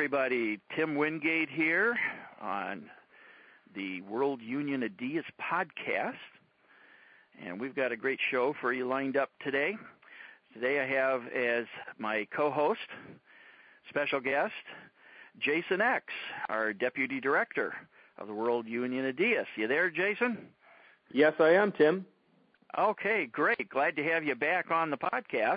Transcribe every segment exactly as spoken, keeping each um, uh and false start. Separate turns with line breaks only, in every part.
everybody. Tim Wingate here on the World Union of Deists podcast, and we've got a great show for you lined up today. Today I have as my co-host, special guest, Jason X, our Deputy Director of the World Union of Deists. You there, Jason?
Yes, I am, Tim.
Okay, great. Glad to have you back on the podcast,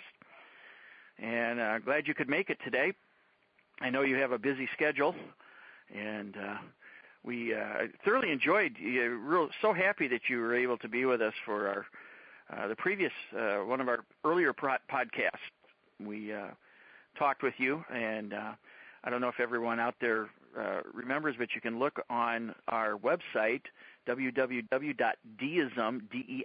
and uh, glad you could make it today. I know you have a busy schedule, and uh, we uh, thoroughly enjoyed you. Real, so happy that you were able to be with us for our uh, the previous uh, one of our earlier pro- podcasts. We uh, talked with you, and uh, I don't know if everyone out there uh, remembers, but you can look on our website, w w w dot deism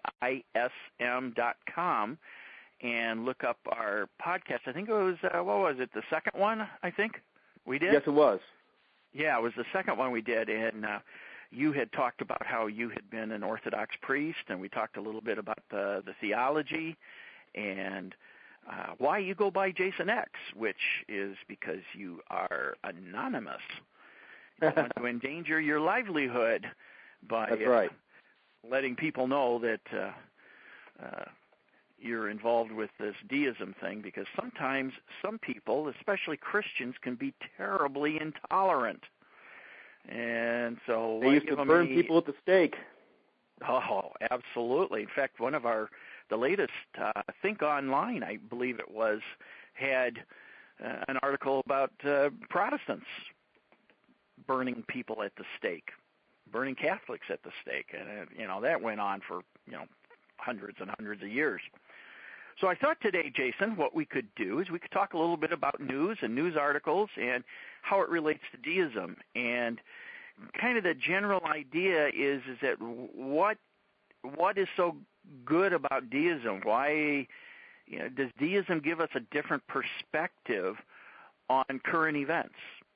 dot com, and look up our podcast. I think it was, uh, what was it, the second one, I think we did?
Yes, it was.
Yeah, it was the second one we did, and uh, you had talked about how you had been an Orthodox priest, and we talked a little bit about the, the theology and uh, why you go by Jason X, which is because you are anonymous. You don't want to endanger your livelihood by
That's right.
uh, letting people know that uh, uh, you're involved with this deism thing, because sometimes some people, especially Christians, can be terribly intolerant. And so
they used to burn
a,
people at the stake.
Oh, absolutely. In fact, one of our, the latest uh, Think Online, I believe it was, had uh, an article about uh, Protestants burning people at the stake, burning Catholics at the stake. And, uh, you know, that went on for, you know, hundreds and hundreds of years. So I thought today, Jason, what we could do is we could talk a little bit about news and news articles and how it relates to deism. And kind of the general idea is is that what what is so good about deism? Why, you know, does deism give us a different perspective on current events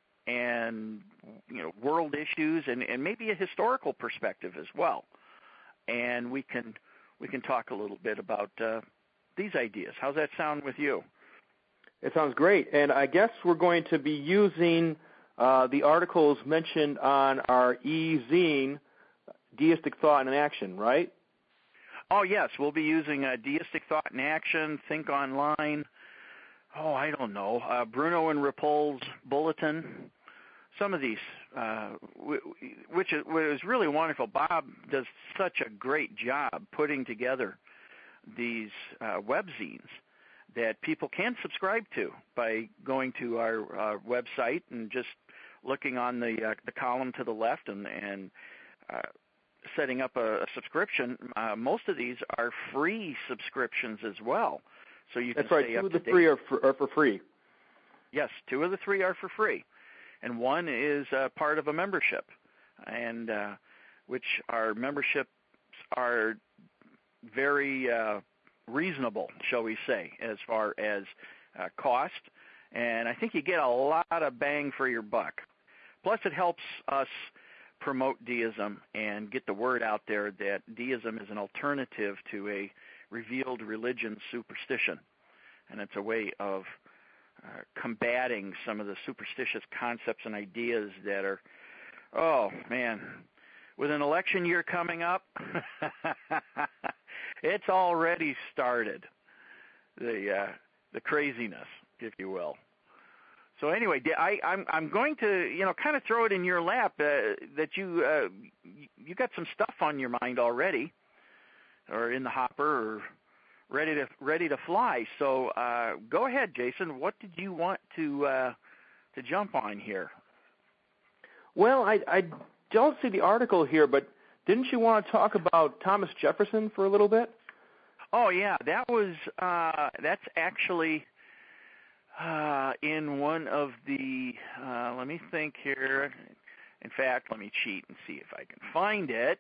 and, you know, world issues, and, and maybe a historical perspective as well? And we can we can talk a little bit about uh, these ideas. How's that sound with you?
It sounds great. And I guess we're going to be using uh, the articles mentioned on our e-zine, Deistic Thought in Action, right?
Oh, yes. We'll be using uh, Deistic Thought in Action, Think Online, oh, I don't know, uh, Bruno and Ripoll's Bulletin, some of these, uh, which is, which is really wonderful. Bob does such a great job putting together these uh, webzines that people can subscribe to by going to our uh, website and just looking on the uh, the column to the left and, and uh, setting up a, a subscription. Uh, most of these are free subscriptions as well, so you can
That's right.
stay
Two
up
of the
to date.
three are for, are for free.
Yes, two of the three are for free, and one is uh, part of a membership, and uh, which our memberships are very uh, reasonable, shall we say, as far as uh, cost, and I think you get a lot of bang for your buck. Plus, it helps us promote deism and get the word out there that deism is an alternative to a revealed religion superstition, and it's a way of uh, combating some of the superstitious concepts and ideas that are, oh, man, with an election year coming up, it's already started, the uh, the craziness, if you will. So anyway, I, I'm I'm going to you know kind of throw it in your lap uh, that you uh, you got some stuff on your mind already, or in the hopper, or ready to ready to fly. So uh, go ahead, Jason. What did you want to uh, to jump on here?
Well, I, I don't see the article here, but didn't you want to talk about Thomas Jefferson for a little bit?
Oh yeah, that was uh, that's actually uh, in one of the. Uh, let me think here. In fact, let me cheat and see if I can find it.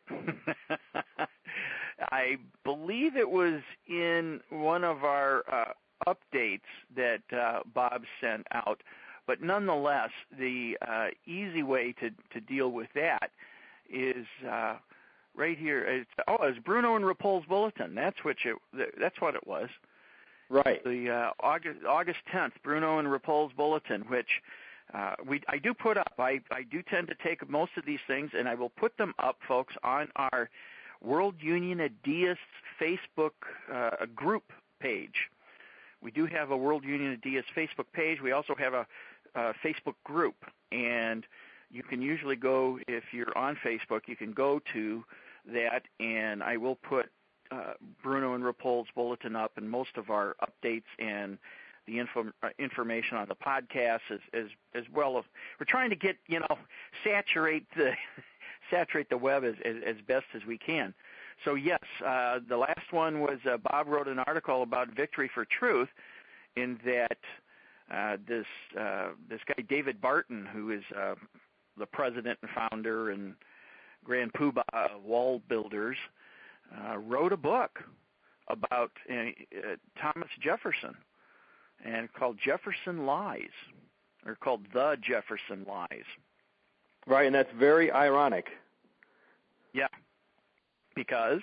I believe it was in one of our uh, updates that uh, Bob sent out. But nonetheless, the uh, easy way to, to deal with that is uh, right here. It's, oh, it's Bruno and Ripoll's Bulletin. That's which it. That's what it was.
Right.
The uh, August August tenth, Bruno and Ripoll's Bulletin, which uh, we I do put up. I, I do tend to take most of these things, and I will put them up, folks, on our World Union of Deists Facebook uh, group page. We do have a World Union of Deists Facebook page. We also have a, a Facebook group, and you can usually go, if you're on Facebook, you can go to that, and I will put uh, Bruno and Rapol's bulletin up and most of our updates and the info, uh, information on the podcast as, as as well. As, we're trying to get, you know, saturate the saturate the web as, as, as best as we can. So yes, uh, the last one was uh, Bob wrote an article about Victory for Truth, in that uh, this uh, this guy David Barton, who is uh, the president and founder and grand poobah of Wall Builders, uh, wrote a book about uh, uh, Thomas Jefferson, and called Jefferson Lies, or called The Jefferson Lies.
Right, and that's very ironic.
Yeah. Because?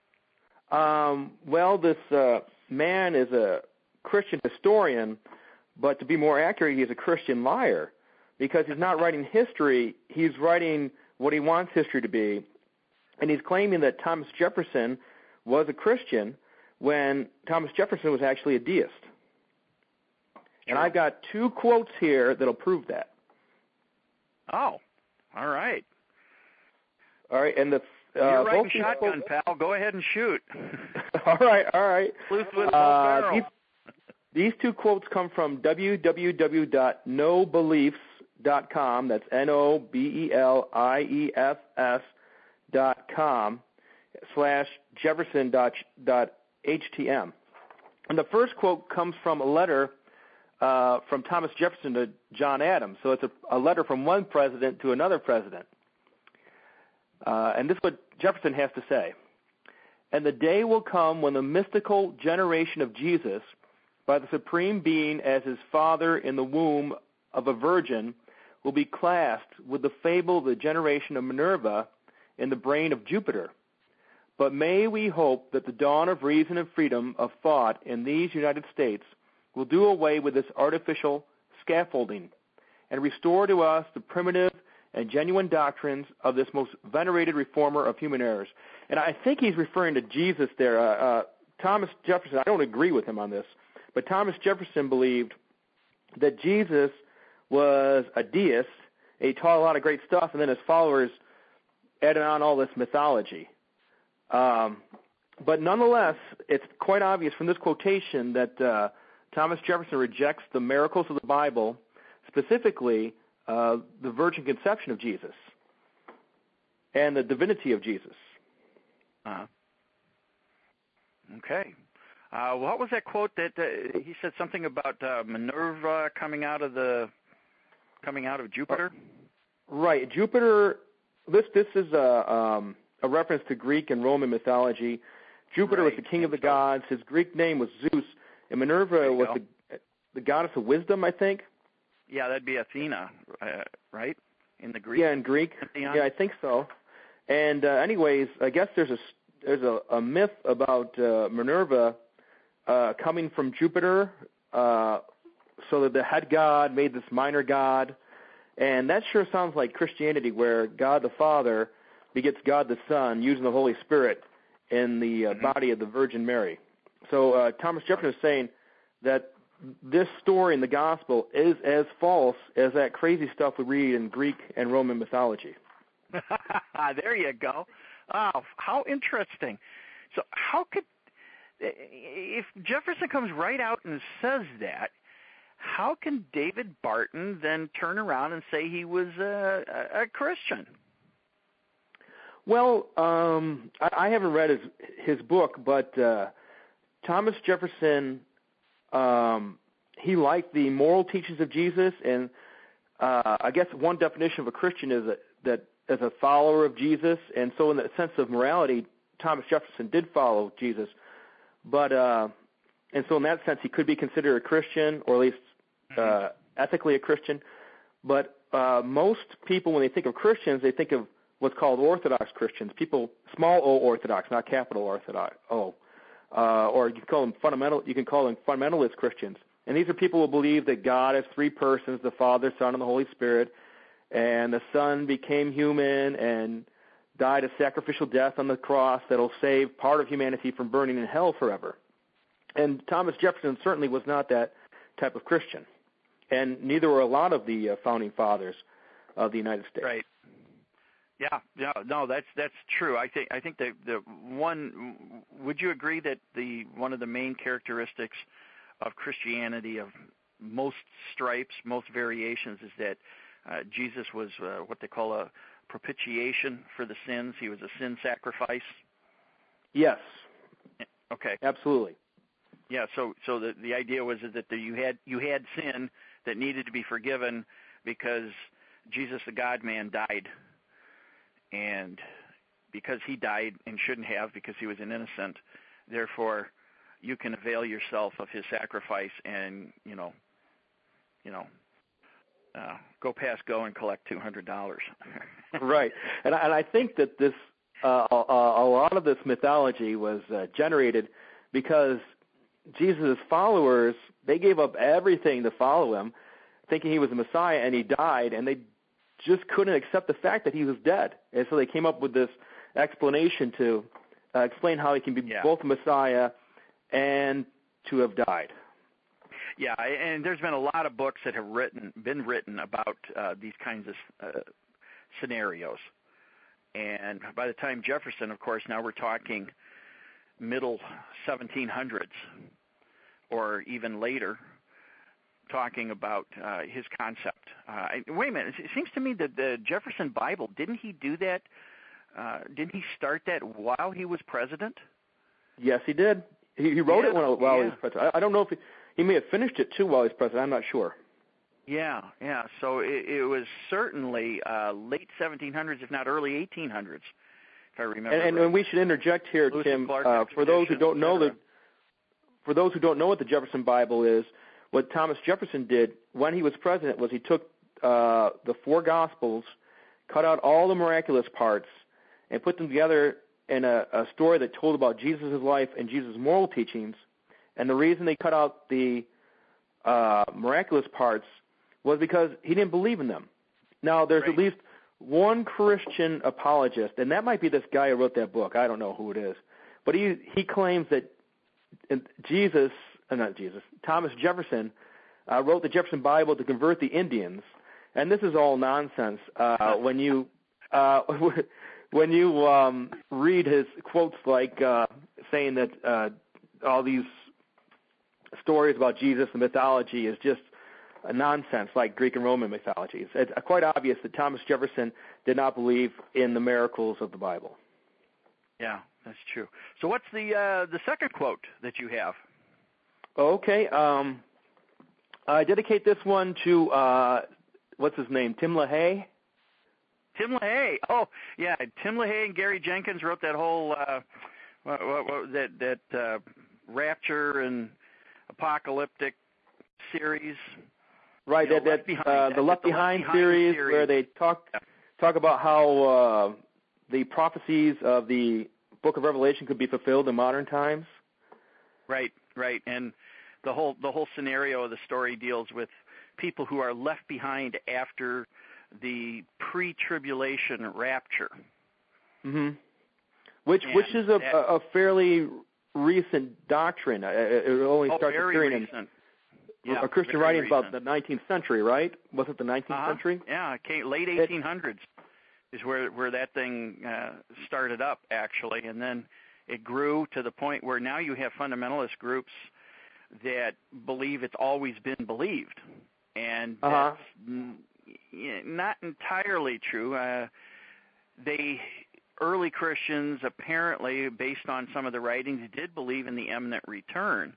Um, well, this uh, man is a Christian historian, but to be more accurate, he's a Christian liar, because he's not writing history, he's writing what he wants history to be, and he's claiming that Thomas Jefferson was a Christian when Thomas Jefferson was actually a deist. And I've got two quotes here that'll prove that.
Oh, all right.
All right, and the uh,
You're writing shotgun,
quotes,
pal. Go ahead and shoot.
all right, all right.
Loose with
uh, these, these two quotes come from w w w dot no beliefs dot com. That's N O B E L I E F S dot com slash Jefferson dot H T M. And the first quote comes from a letter uh, from Thomas Jefferson to John Adams. So it's a, a letter from one president to another president. Uh, and this is what Jefferson has to say. And the day will come when the mystical generation of Jesus, by the Supreme Being as his father in the womb of a virgin, will be classed with the fable of the generation of Minerva in the brain of Jupiter. But may we hope that the dawn of reason and freedom of thought in these United States will do away with this artificial scaffolding and restore to us the primitive and genuine doctrines of this most venerated reformer of human errors. And I think he's referring to Jesus there. Uh, uh, Thomas Jefferson, I don't agree with him on this, but Thomas Jefferson believed that Jesus was a deist, he taught a lot of great stuff, and then his followers added on all this mythology. Um, but nonetheless, it's quite obvious from this quotation that uh, Thomas Jefferson rejects the miracles of the Bible, specifically uh, the virgin conception of Jesus and the divinity of Jesus.
Uh-huh. Okay. Uh, what was that quote that uh, he said something about uh, Minerva coming out of the coming out of Jupiter?
Uh, right, Jupiter. This this is a um, a reference to Greek and Roman mythology. Jupiter
right.
was the king of the gods. His Greek name was Zeus, and Minerva was the the goddess of wisdom, I think.
Yeah, that'd be Athena, uh, right? In the Greek.
Yeah, in Greek.
Pantheon?
Yeah, I think so. And uh, anyways, I guess there's a there's a, a myth about uh, Minerva uh, coming from Jupiter, uh, so that the head god made this minor god, and that sure sounds like Christianity, where God the Father begets God the Son using the Holy Spirit in the uh, mm-hmm. body of the Virgin Mary. So uh, Thomas Jefferson is saying that this story in the Gospel is as false as that crazy stuff we read in Greek and Roman mythology.
There you go. Oh, how interesting. So how could, if Jefferson comes right out and says that, how can David Barton then turn around and say he was a, a Christian?
Well, um, I, I haven't read his his book, but uh, Thomas Jefferson, um, he liked the moral teachings of Jesus, and uh, I guess one definition of a Christian is that, that as a follower of Jesus, and so in the sense of morality, Thomas Jefferson did follow Jesus, but uh, and so in that sense, he could be considered a Christian, or at least uh, ethically a Christian. But uh, most people, when they think of Christians, they think of what's called Orthodox Christians, people, small O Orthodox, not capital Orthodox O, uh, or you can call them fundamental. You can call them fundamentalist Christians. And these are people who believe that God is three persons, the Father, Son, and the Holy Spirit, and the Son became human and died a sacrificial death on the cross that will save part of humanity from burning in hell forever. And Thomas Jefferson certainly was not that type of Christian, and neither were a lot of the uh, founding fathers of the United States.
Right. Yeah. No. No. That's that's true. I think I think the the one. Would you agree that the one of the main characteristics of Christianity, of most stripes, most variations, is that uh, Jesus was uh, what they call a propitiation for the sins. He was a sin sacrifice.
Yes.
Okay.
Absolutely.
Yeah. So so the the idea was that the, you had you had sin that needed to be forgiven because Jesus, the God-man, died, and because he died and shouldn't have, because he was an innocent, therefore you can avail yourself of his sacrifice and, you know, you know, uh, go past go and collect two hundred dollars.
Right. And I, and I think that this, uh, a, a lot of this mythology was uh, generated because Jesus' followers, they gave up everything to follow him, thinking he was the Messiah, and he died, and they just couldn't accept the fact that he was dead. And so they came up with this explanation to uh, explain how he can be
yeah.
both the Messiah and to have died.
Yeah, and there's been a lot of books that have written, been written about uh, these kinds of uh, scenarios. And by the time Jefferson, of course, now we're talking middle seventeen hundreds or even later, talking about uh, his concept. Uh, wait a minute, it seems to me that the Jefferson Bible, didn't he do that? Uh, didn't he start that while he was president?
Yes, he did. He, he wrote
yeah,
it while, while
yeah.
he was president. I, I don't know if he, he may have finished it too while he was president. I'm not sure.
Yeah, yeah. So it, it was certainly uh, late seventeen hundreds, if not early eighteen hundreds, if I remember.
And, and,
right.
and we should interject here,
Lewis
Tim,
Clark
uh, for those who don't know
the,
the, for those who don't know what the Jefferson Bible is, what Thomas Jefferson did when he was president was he took uh, the four Gospels, cut out all the miraculous parts, and put them together in a, a story that told about Jesus' life and Jesus' moral teachings. And the reason they cut out the uh, miraculous parts was because he didn't believe in them. Now, there's
right.
at least one Christian apologist, and that might be this guy who wrote that book. I don't know who it is. But he, he claims that Jesus, uh, not Jesus, Thomas Jefferson uh, wrote the Jefferson Bible to convert the Indians. And this is all nonsense. Uh, when you uh, when you um, read his quotes like uh, saying that uh, all these stories about Jesus and mythology is just a nonsense, like Greek and Roman mythology. It's, it's quite obvious that Thomas Jefferson did not believe in the miracles of the Bible.
Yeah, that's true. So what's the uh, the second quote that you have?
Okay, um, I dedicate this one to uh, what's his name, Tim LaHaye.
Tim LaHaye. Oh, yeah, Tim LaHaye and Gary Jenkins wrote that whole uh, what, what, what, that that uh, rapture and apocalyptic series.
Right,
you know,
that, that uh, the Left, the Behind, Left Behind series, series, where they talk yeah. talk about how uh, the prophecies of the Book of Revelation could be fulfilled in modern times.
Right, right, and the whole the whole scenario of the story deals with people who are left behind after the pre-tribulation rapture.
Mm-hmm. Which and which is a, that, a fairly recent doctrine. It only
oh,
started
very
appearing
recent.
in
Yeah,
a Christian writings about the nineteenth century, right? Was it the nineteenth
uh-huh.
century?
Yeah, it came, late eighteen hundreds it, is where where that thing uh, started up, actually, and then it grew to the point where now you have fundamentalist groups that believe it's always been believed, and
uh-huh.
that's n- not entirely true. Uh, they early Christians, apparently, based on some of the writings, did believe in the imminent return,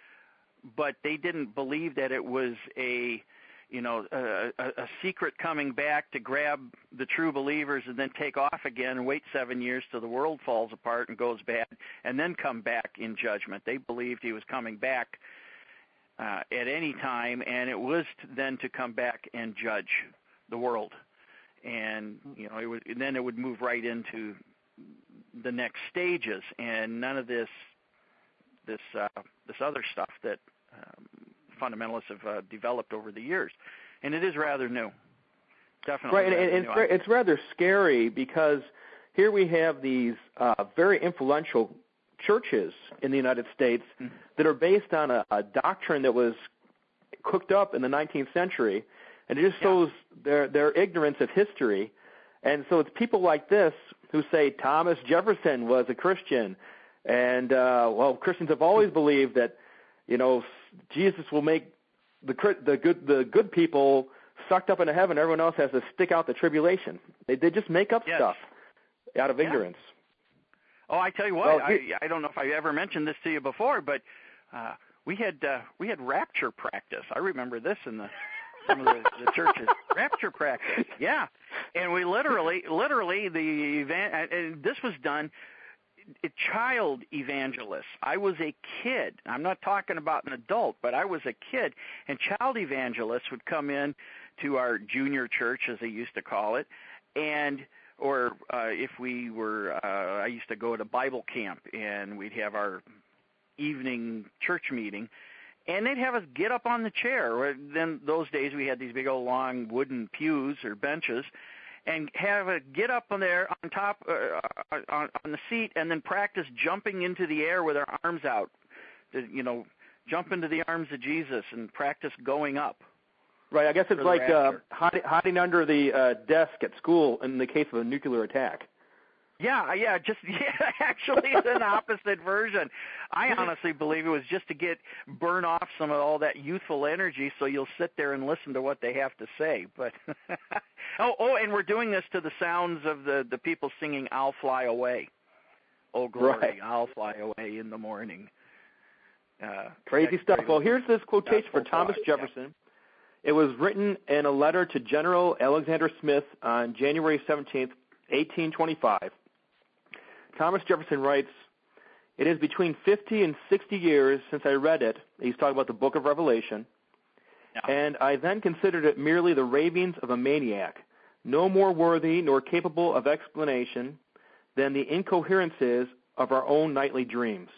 but they didn't believe that it was a, you know, a, a, a secret coming back to grab the true believers and then take off again and wait seven years till the world falls apart and goes bad and then come back in judgment. They believed he was coming back uh, at any time, and it was to, then to come back and judge the world. And, you know, it would, and then it would move right into the next stages, and none of this this uh, this other stuff that um, fundamentalists have uh, developed over the years, and it is rather new. Definitely,
right, and,
rather
and
new.
it's, it's rather scary because here we have these uh, very influential churches in the United States mm-hmm. that are based on a, a doctrine that was cooked up in the nineteenth century, and it just
yeah.
shows their their ignorance of history. And so it's people like this who say Thomas Jefferson was a Christian, and uh, well, Christians have always believed that, you know, Jesus will make the the good the good people sucked up into heaven. Everyone else has to stick out the tribulation. They they just make up
yes.
stuff out of
yeah.
ignorance.
Oh, I tell you what,
well,
I, I don't know if I ever mentioned this to you before, but uh, we had uh, we had rapture practice. I remember this in the some of the, the churches. Rapture practice, yeah. And we literally, literally, the evan- and this was done. Child evangelists. I was a kid. I'm not talking about an adult, but I was a kid, and child evangelists would come in to our junior church, as they used to call it, and or uh, if we were, uh, I used to go to Bible camp, and we'd have our evening church meeting, and they'd have us get up on the chair. Then those days we had these big old long wooden pews or benches, and have a get up on there on top uh, on, on the seat, and then practice jumping into the air with our arms out. To, you know, jump into the arms of Jesus and practice going up.
Right. I guess it's like uh, hiding, hiding under the uh, desk at school in the case of a nuclear attack.
Yeah, yeah, just yeah, actually it's an opposite version. I honestly believe it was just to get burn off some of all that youthful energy, so you'll sit there and listen to what they have to say. But oh, oh, and we're doing this to the sounds of the the people singing "I'll Fly Away." Oh glory,
right.
I'll fly away in the morning. Uh,
crazy stuff. Well, here's this quotation for Thomas
fly.
Jefferson. Yeah. It was written in a letter to General Alexander Smith on January seventeenth, eighteen twenty-five. Thomas Jefferson writes, "It is between fifty and sixty years since I read it." He's talking about the book of Revelation. Yeah. "And I then considered it merely the ravings of a maniac, no more worthy nor capable of explanation than the incoherences of our own nightly dreams."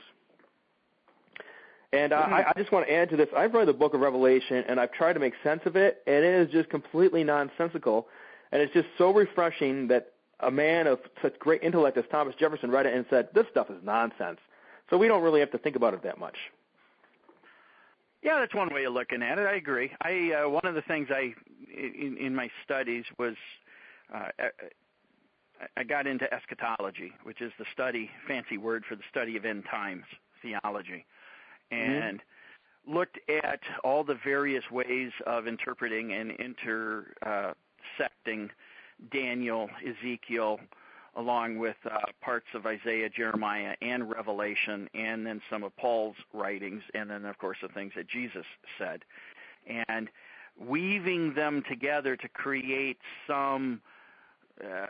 And uh, mm-hmm. I, I just want to add to this. I've read the book of Revelation, and I've tried to make sense of it, and it is just completely nonsensical. And it's just so refreshing that a man of such great intellect as Thomas Jefferson read it and said, this stuff is nonsense. So we don't really have to think about it that much.
Yeah, that's one way of looking at it. I agree. I uh, one of the things I in, in my studies was uh, I got into eschatology, which is the study, fancy word for the study of end times theology, and mm-hmm. looked at all the various ways of interpreting and intersecting Daniel, Ezekiel, along with uh, parts of Isaiah, Jeremiah, and Revelation, and then some of Paul's writings, and then, of course, the things that Jesus said. And weaving them together to create some uh,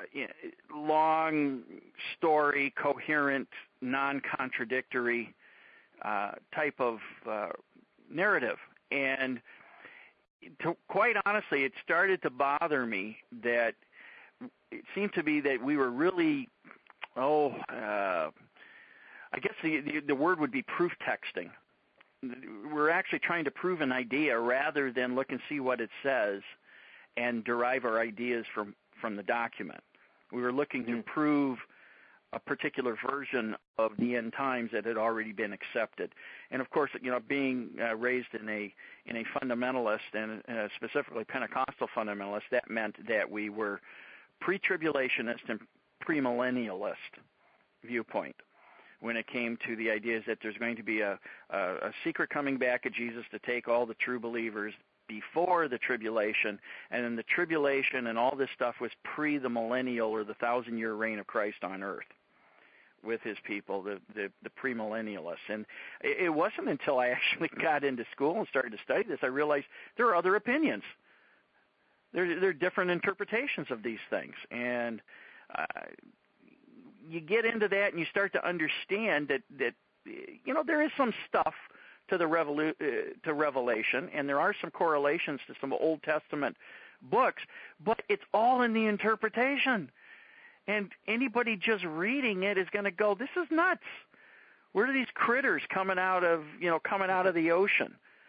long story, coherent, non-contradictory uh, type of uh, narrative. And to, quite honestly, it started to bother me that it seemed to be that we were really, oh, uh, I guess the, the the word would be proof texting. We're actually trying to prove an idea rather than look and see what it says and derive our ideas from, from the document. We were looking to prove a particular version of the end times that had already been accepted. And of course, you know, being uh, raised in a in a fundamentalist and uh, specifically Pentecostal fundamentalist, that meant that we were pre-tribulationist and premillennialist viewpoint when it came to the ideas that there's going to be a, a, a secret coming back of Jesus to take all the true believers before the tribulation, and then the tribulation and all this stuff was pre the millennial or the thousand-year reign of Christ on earth with his people, the, the, the premillennialists. And it, it wasn't until I actually got into school and started to study this I realized there are other opinions. There, there are different interpretations of these things. And uh, you get into that and you start to understand that, that you know, there is some stuff to the revolu- uh, to Revelation, and there are some correlations to some Old Testament books, but it's all in the interpretation. And anybody just reading it is going to go, this is nuts. Where are these critters coming out of, you know, coming out of the ocean?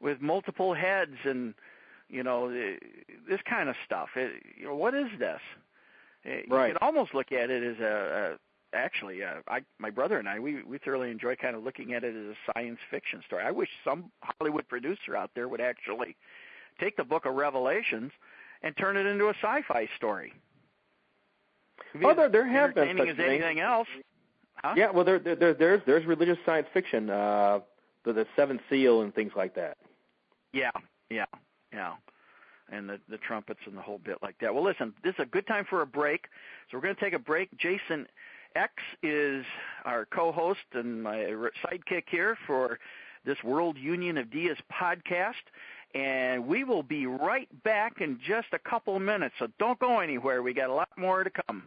with multiple heads and, you know, this kind of stuff. It, you know, what is this?
Right.
You can almost look at it as a, a actually, uh, I, my brother and I, we, we thoroughly enjoy kind of looking at it as a science fiction story. I wish some Hollywood producer out there would actually take the book of Revelations and turn it into a sci-fi story.
Oh, there, there have been
entertaining
such
as anything
things.
else. Huh?
Yeah, well, there, there, there's there's religious science fiction, uh, the, the Seventh Seal and things like that.
Yeah, yeah, yeah. And the, the trumpets and the whole bit like that. Well, listen, this is a good time for a break, so we're going to take a break. Jason X is our co-host and my sidekick here for this World Union of Deists podcast, and we will be right back in just a couple of minutes, so don't go anywhere. We got a lot more to come.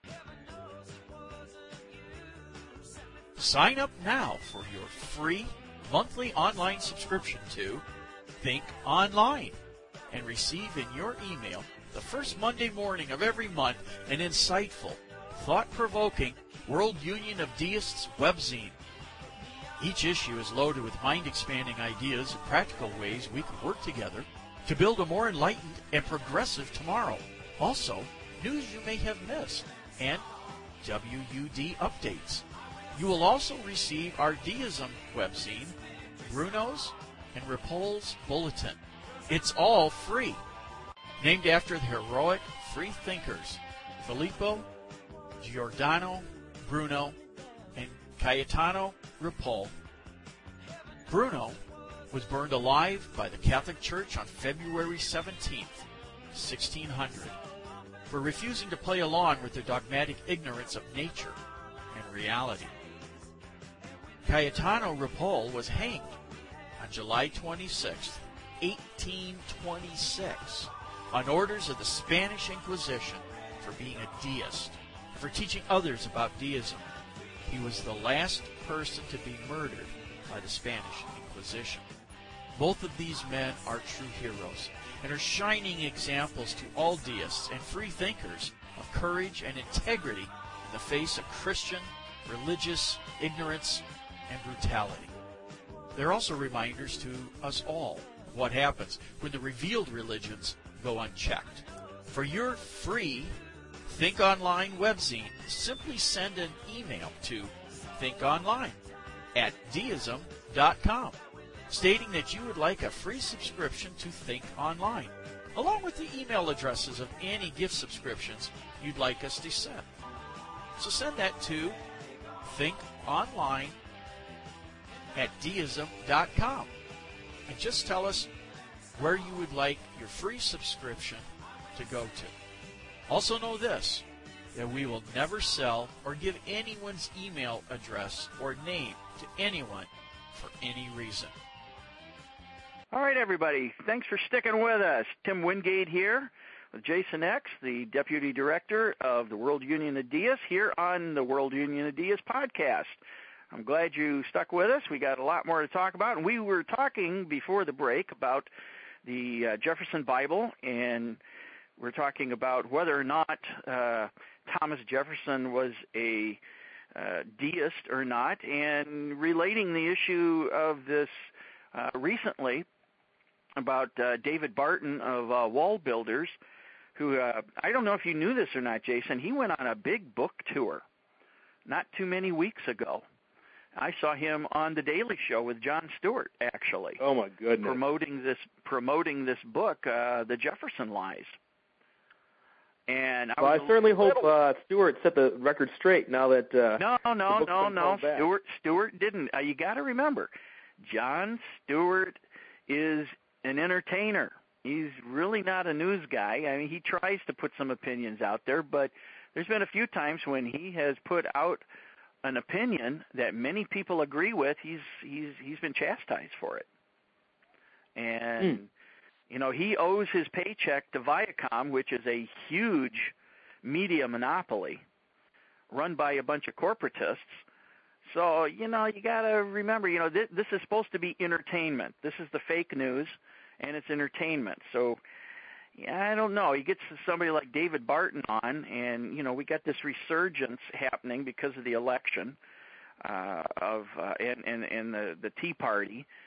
Sign up now for your free monthly online subscription to Think Online and receive in your email the first Monday morning of every month an insightful, thought-provoking World Union of Deists webzine. Each issue is loaded with mind-expanding ideas and practical ways we can work together to build a more enlightened and progressive tomorrow. Also, news you may have missed and W U D updates. You will also receive our Deism webzine, Bruno's and Ripoll's Bulletin. It's all free. Named after the heroic free thinkers, Filippo, Giordano, Bruno, and Cayetano Ripoll. Bruno was burned alive by the Catholic Church on February seventeenth, sixteen hundred, for refusing to play along with their dogmatic ignorance of nature and reality. Cayetano Ripoll was hanged on July twenty-sixth, eighteen twenty-six, on orders of the Spanish Inquisition for being a deist and for teaching others about deism. He was the last person to be murdered by the Spanish Inquisition. Both of these men are true heroes and are shining examples to all deists and free thinkers of courage and integrity in the face of Christian, religious ignorance and brutality. They're also reminders to us all of what happens when the revealed religions go unchecked. For your free Think Online webzine, simply send an email to thinkonline at deism dot com, stating that you would like a free subscription to Think Online, along with the email addresses of any gift subscriptions you'd like us to send. So send that to thinkonline at deism dot com, and just tell us where you would like your free subscription to go to. Also know this, that we will never sell or give anyone's email address or name to anyone for any reason.
All right, everybody. Thanks for sticking with us. Tim Wingate here with Jason X, the Deputy Director of the World Union of Deists, here on the World Union of Deists podcast. I'm glad you stuck with us. We got a lot more to talk about. And we were talking before the break about the uh, Jefferson Bible, and we're talking about whether or not uh, Thomas Jefferson was a uh, deist or not, and relating the issue of this uh, recently about uh, David Barton of uh, Wall Builders, who, uh, I don't know if you knew this or not, Jason, he went on a big book tour not too many weeks ago. I saw him on The Daily Show with Jon Stewart, actually.
Oh, my goodness.
Promoting this promoting this book, uh, The Jefferson Lies. And I,
well,
was
I certainly
little...
hope uh, Stewart set the record straight now that uh,
No, no,
the
no, no.
back.
Stewart Stewart didn't. Uh, you got to remember, Jon Stewart is an entertainer. He's really not a news guy. I mean, he tries to put some opinions out there, but there's been a few times when he has put out an opinion that many people agree with. He's he's he's been chastised for it. And mm. you know, he owes his paycheck to Viacom, which is a huge media monopoly run by a bunch of corporatists. So, you know, you got to remember, you know, th- this is supposed to be entertainment. This is the fake news, and it's entertainment. So, yeah, I don't know. He gets somebody like David Barton on, and, you know, we got this resurgence happening because of the election uh, of uh, and, and, and the, the Tea Party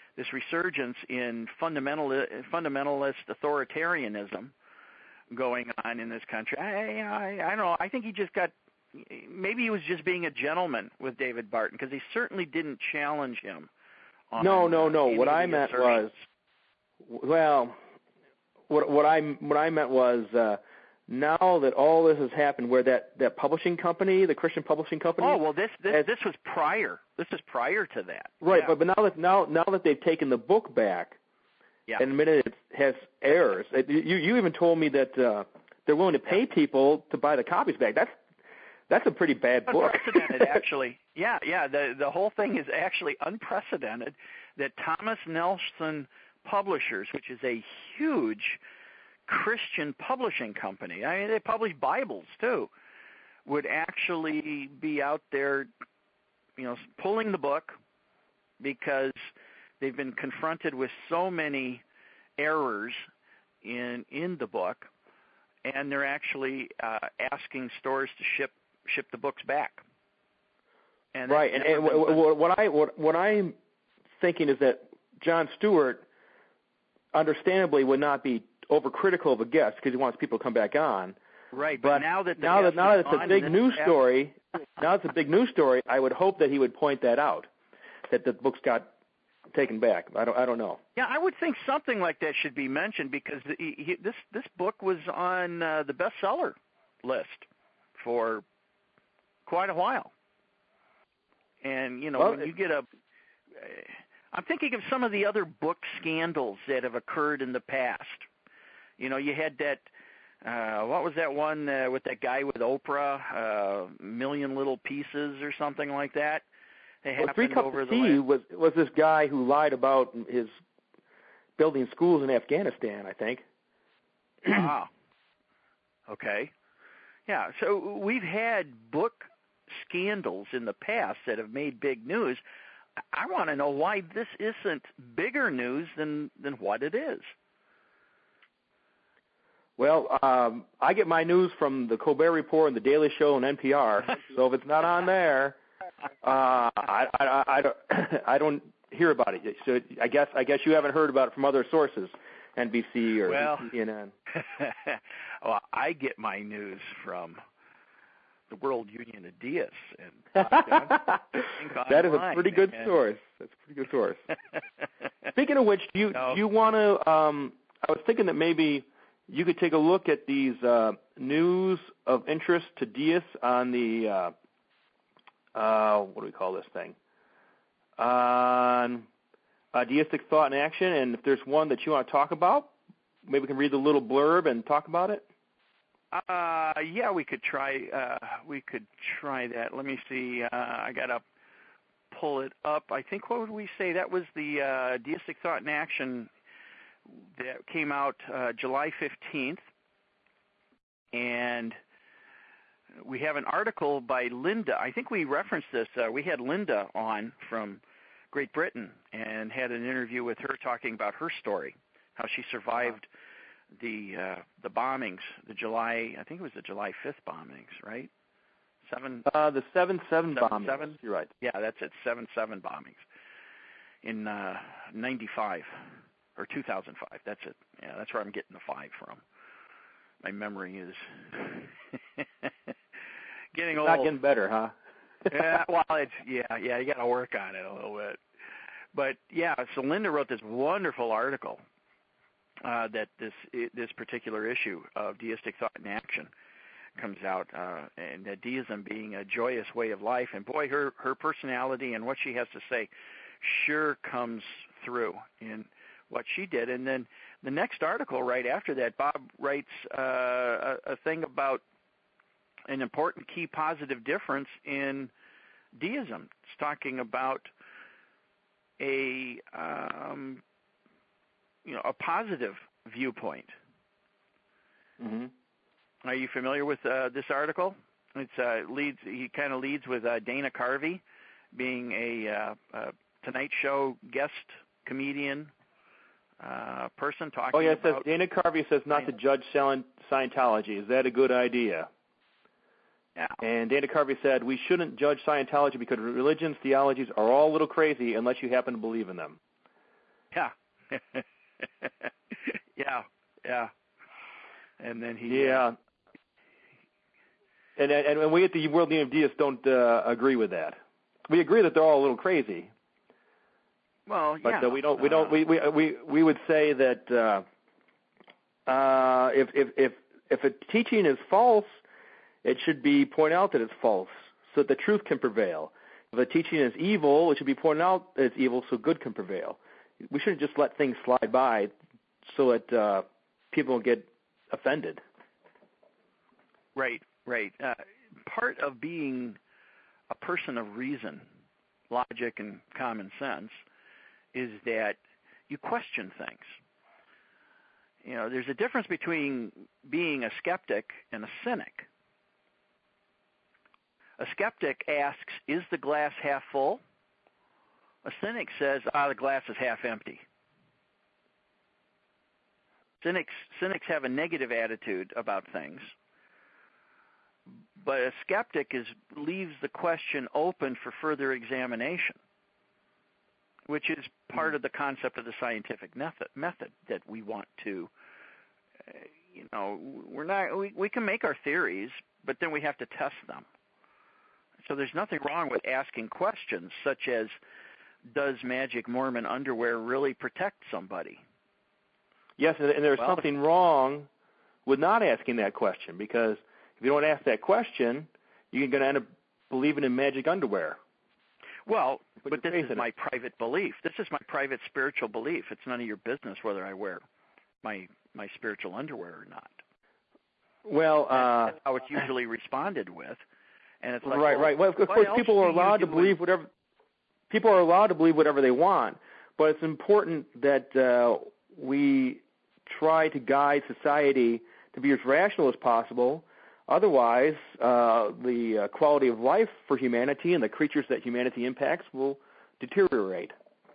this resurgence in fundamental fundamentalist authoritarianism going on in this country. I, I, I don't know. I think he just got. Maybe he was just being a gentleman with David Barton because he certainly didn't challenge him. On,
no, no, no.
Uh,
what I meant was, well, what what I what I meant was. Uh, Now that all this has happened, where that, that publishing company, the Christian publishing company.
Oh well, this this,
has,
this was prior. This is prior to that.
Right,
yeah.
but but now that now now that they've taken the book back,
yeah.
and admitted it has errors, it, you you even told me that uh, they're willing to pay people to buy the copies back. That's that's a pretty bad book.
Unprecedented, actually. Yeah, yeah. The the whole thing is actually unprecedented. That Thomas Nelson Publishers, which is a huge Christian publishing company, I mean, they publish Bibles too, would actually be out there, you know, pulling the book because they've been confronted with so many errors in in the book, and they're actually uh, asking stores to ship ship the books back. And
right, and, and what, what I what what I'm thinking is that Jon Stewart, understandably, would not be overcritical of a guest because he wants people to come back on.
Right,
but,
but now that the
now that now that it's a big news
past,
story, now it's a big news story. I would hope that he would point that out, that the books got taken back. I don't I don't know.
Yeah, I would think something like that should be mentioned because he, he, this this book was on uh, the bestseller list for quite a while. And you know,
well,
when you get a, I'm thinking of some of the other book scandals that have occurred in the past. You know, you had that, uh, what was that one uh, with that guy with Oprah, uh, Million Little Pieces or something like that? They
well, Three Cups
over
of
the
Tea
last...
was was this guy who lied about his building schools in Afghanistan, I think.
Ah, okay. Yeah, so we've had book scandals in the past that have made big news. I want to know why this isn't bigger news than, than what it is.
Well, um, I get my news from the Colbert Report and the Daily Show and N P R. So if it's not on there, uh, I, I, I, don't, I don't hear about it. So I guess I guess you haven't heard about it from other sources, N B C or
well,
C N N.
Well, I get my news from the World Union of Deists. And
that is a pretty good and... source. That's a pretty good source. Speaking of which, do you
no.
do you want to? Um, I was thinking that maybe you could take a look at these uh, news of interest to deists on the uh, uh, what do we call this thing? On uh, Deistic Thought and Action, and if there's one that you want to talk about, maybe we can read the little blurb and talk about it.
Uh, yeah, we could try. Uh, we could try that. Let me see. Uh, I gotta pull it up. I think what would we say? That was the uh, Deistic Thought and Action that came out uh, July fifteenth, and we have an article by Linda. I think we referenced this. Uh, we had Linda on from Great Britain and had an interview with her talking about her story, how she survived the uh, the bombings, the July, I think it was the July fifth bombings, right? Seven.
Uh, the seven seven bombings.
Seven?
You're right.
Yeah, that's it. Seven seven bombings in uh, ninety-five. Or two thousand five, that's it. Yeah, that's where I'm getting the five from. My memory is getting old.
Not getting better, huh?
yeah, well, it's, yeah, yeah, you got to work on it a little bit. But, yeah, so Linda wrote this wonderful article uh, that this this particular issue of Deistic Thought and Action comes out, uh, and that deism being a joyous way of life. And, boy, her, her personality and what she has to say sure comes through in what she did. And then the next article right after that, Bob writes uh, a, a thing about an important key positive difference in deism. It's talking about a um, you know a positive viewpoint.
Mm-hmm.
Are you familiar with uh, this article? It's uh, leads. He kind of leads with uh, Dana Carvey being a, uh, a Tonight Show guest comedian. Uh, person talking.
Oh yeah, it says
about
Dana Carvey says not to judge Scientology. Is that a good idea?
Yeah.
And Dana Carvey said we shouldn't judge Scientology because religions, theologies are all a little crazy unless you happen to believe in them.
Yeah. yeah, yeah. And then he.
Yeah.
Uh,
and, and and we at the World Union of Deists don't uh, agree with that. We agree that they're all a little crazy.
Well,
but
yeah.
uh, we don't. We
uh,
don't. We we we we would say that uh, uh, if if if if a teaching is false, it should be pointed out that it's false, so that the truth can prevail. If a teaching is evil, it should be pointed out that it's evil, so good can prevail. We shouldn't just let things slide by, so that uh, people get offended.
Right, right. Uh, part of being a person of reason, logic, and common sense is that you question things. You know, there's a difference between being a skeptic and a cynic. A skeptic asks, is the glass half full? A cynic says, ah, the glass is half empty. Cynics, cynics have a negative attitude about things, but a skeptic is, leaves the question open for further examination, which is part of the concept of the scientific method, method that we want to, uh, you know, we're not, we, we can make our theories, but then we have to test them. So there's nothing wrong with asking questions such as, does magic Mormon underwear really protect somebody?
Yes, and, and there's
well,
something wrong with not asking that question, because if you don't ask that question, you're going to end up believing in magic underwear.
Well,
Put
but this is my
it.
private belief. This is my private spiritual belief. It's none of your business whether I wear my my spiritual underwear or not.
Well, uh,
that's how it's usually responded with. And it's like,
right,
well,
right. Well, of course, people are allowed to believe whatever. People are allowed to believe whatever they want, but it's important that uh, we try to guide society to be as rational as possible. Otherwise, uh, the uh, quality of life for humanity and the creatures that humanity impacts will deteriorate.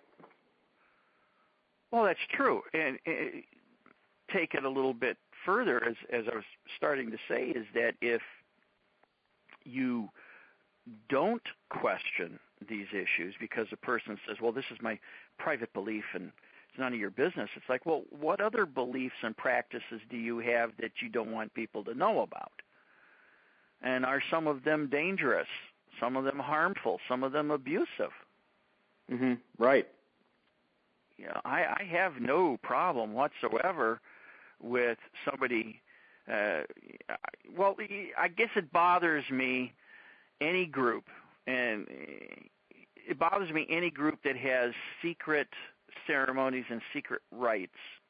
Well, that's true. And uh, take it a little bit further, as as I was starting to say, is that if you don't question these issues because a person says, well, this is my private belief and it's none of your business. It's like, well, what other beliefs and practices do you have that you don't want people to know about? And are some of them dangerous? Some of them harmful? Some of them abusive?
Mm-hmm. Right.
You know, I, I have no problem whatsoever with somebody. Uh, well, I guess it bothers me any group, and it bothers me any group that has secret ceremonies and secret rites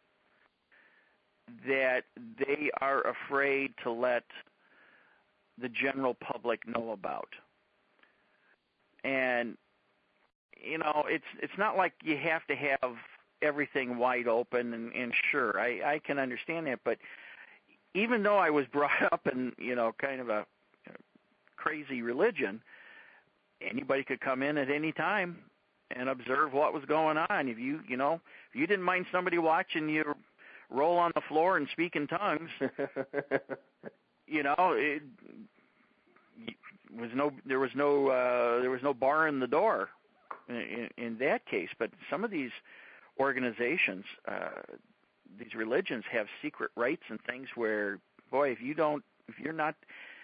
that they are afraid to let the general public know about. And you know, it's it's not like you have to have everything wide open, and, and sure, I, I can understand that, but even though I was brought up in, you know, kind of a crazy religion, anybody could come in at any time and observe what was going on. If you, you know, if you didn't mind somebody watching you roll on the floor and speak in tongues, you know, it was no, there was no, uh, there was no bar in the door in, in that case. But some of these organizations, uh, these religions have secret rites and things where, boy, if you don't, if you're not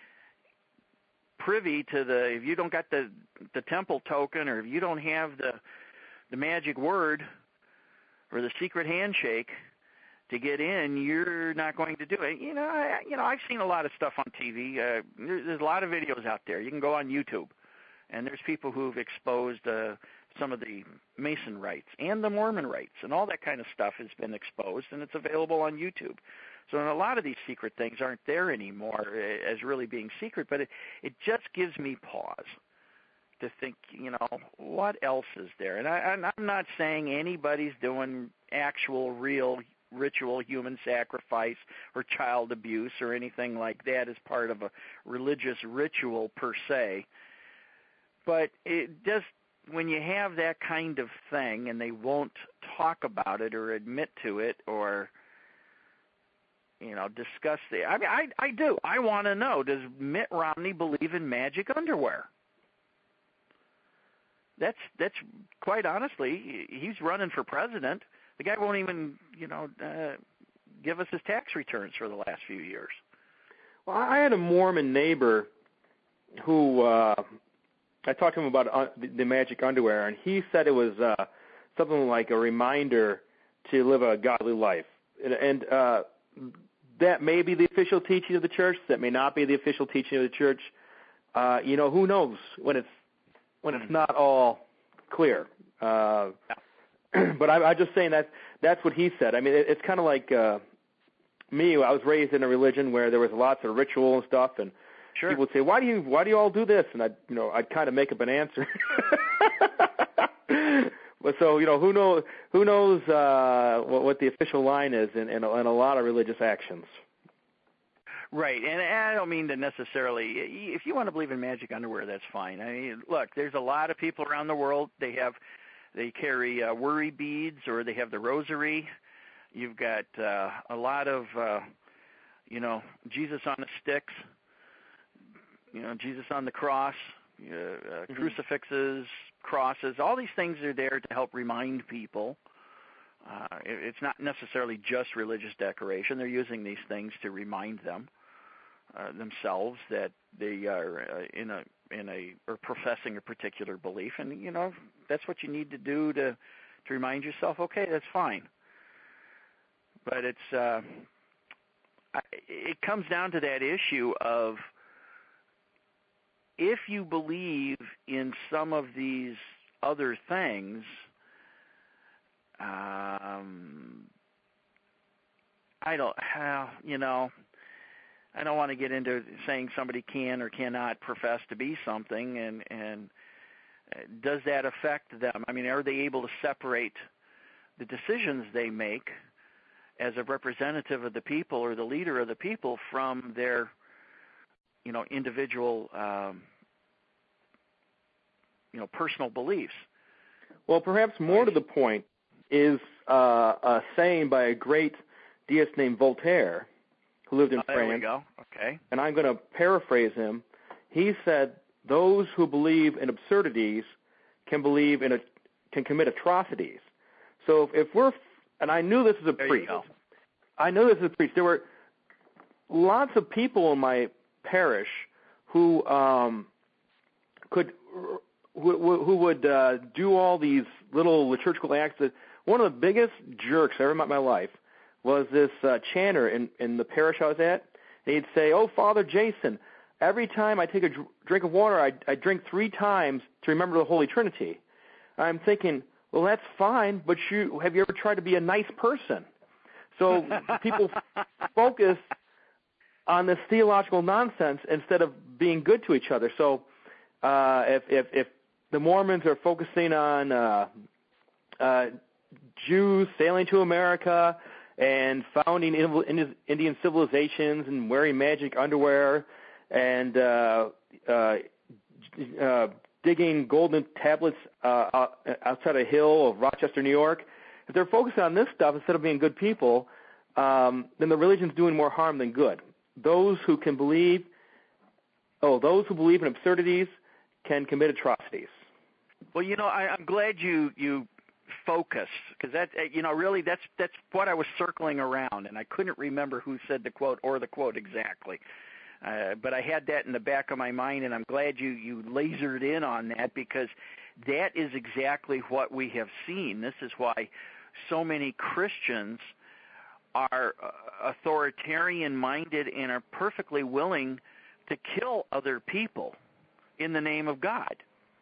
privy to the, if you don't got the the temple token, or if you don't have the the magic word or the secret handshake to get in, you're not going to do it. You know, I, you know, I've seen a lot of stuff on T V. Uh, there's, there's a lot of videos out there. You can go on YouTube, and there's people who've exposed uh, some of the Mason rites and the Mormon rites, and all that kind of stuff has been exposed, and it's available on YouTube. So a lot of these secret things aren't there anymore as really being secret, but it, it just gives me pause to think, you know, what else is there? And, I, and I'm not saying anybody's doing actual, real ritual human sacrifice or child abuse or anything like that as part of a religious ritual per se. But it just, when you have that kind of thing and they won't talk about it or admit to it or, you know, discuss the, I mean, I, I do. I want to know, does Mitt Romney believe in magic underwear? that's that's quite honestly, he's running for president. The guy won't even, you know, uh, give us his tax returns for the last few years.
Well, I had a Mormon neighbor who uh, I talked to him about uh, the, the magic underwear, and he said it was uh, something like a reminder to live a godly life. And, and uh, that may be the official teaching of the church. That may not be the official teaching of the church. Uh, you know, who knows when it's when it's not all clear. Uh, but I, I'm just saying that that's what he said. I mean, it, it's kind of like uh, me. I was raised in a religion where there was lots of ritual and stuff, and
sure.
people would say, "Why do you why do you all do this?" And I, you know, I'd kind of make up an answer. But so, you know, who knows who knows uh, what, what the official line is in, in, a, in a lot of religious actions.
Right, and I don't mean to necessarily, if you want to believe in magic underwear, that's fine. I mean, look, there's a lot of people around the world, they have, they carry uh, worry beads, or they have the rosary. You've got uh, a lot of, uh, you know, Jesus on the sticks, you know, Jesus on the cross, uh, uh, mm-hmm. crucifixes, crosses, all these things are there to help remind people. Uh, it, it's not necessarily just religious decoration. They're using these things to remind them uh, themselves that they are uh, in a in a or professing a particular belief, and you know that's what you need to do to to remind yourself. Okay, that's fine. But it's uh, I, it comes down to that issue of, if you believe in some of these other things, um, I don't, uh, you know, I don't want to get into saying somebody can or cannot profess to be something, and, and does that affect them? I mean, are they able to separate the decisions they make as a representative of the people or the leader of the people from their, you know, individual, um, you know, personal beliefs?
Well, perhaps more to the point is uh, a saying by a great deist named Voltaire, who lived in
oh,
France.
There we go. Okay.
And I'm going to paraphrase him. He said, "Those who believe in absurdities can believe in a, can commit atrocities." So if, if we're, and I knew this as a
there
priest.
You go.
I knew this as a priest. There were lots of people in my parish who um, could who, who would uh, do all these little liturgical acts. That one of the biggest jerks I ever met in my life was this uh, chanter in, in the parish I was at. And he'd say, "Oh, Father Jason, every time I take a dr- drink of water, I, I drink three times to remember the Holy Trinity." I'm thinking, well, that's fine, but you have you ever tried to be a nice person? So people focus on this theological nonsense instead of being good to each other. So uh, if, if, if the Mormons are focusing on uh, uh, Jews sailing to America and founding Indian civilizations and wearing magic underwear and uh, uh, uh, digging golden tablets uh, outside a hill of Rochester, New York, if they're focusing on this stuff instead of being good people, um, then the religion's doing more harm than good. Those who can believe, oh, those who believe in absurdities can commit atrocities.
Well, you know, I, I'm glad you you focus, because that, you know, really that's that's what I was circling around, and I couldn't remember who said the quote or the quote exactly. Uh, but I had that in the back of my mind, and I'm glad you, you lasered in on that, because that is exactly what we have seen. This is why so many Christians are uh, authoritarian-minded and are perfectly willing to kill other people in the name of God.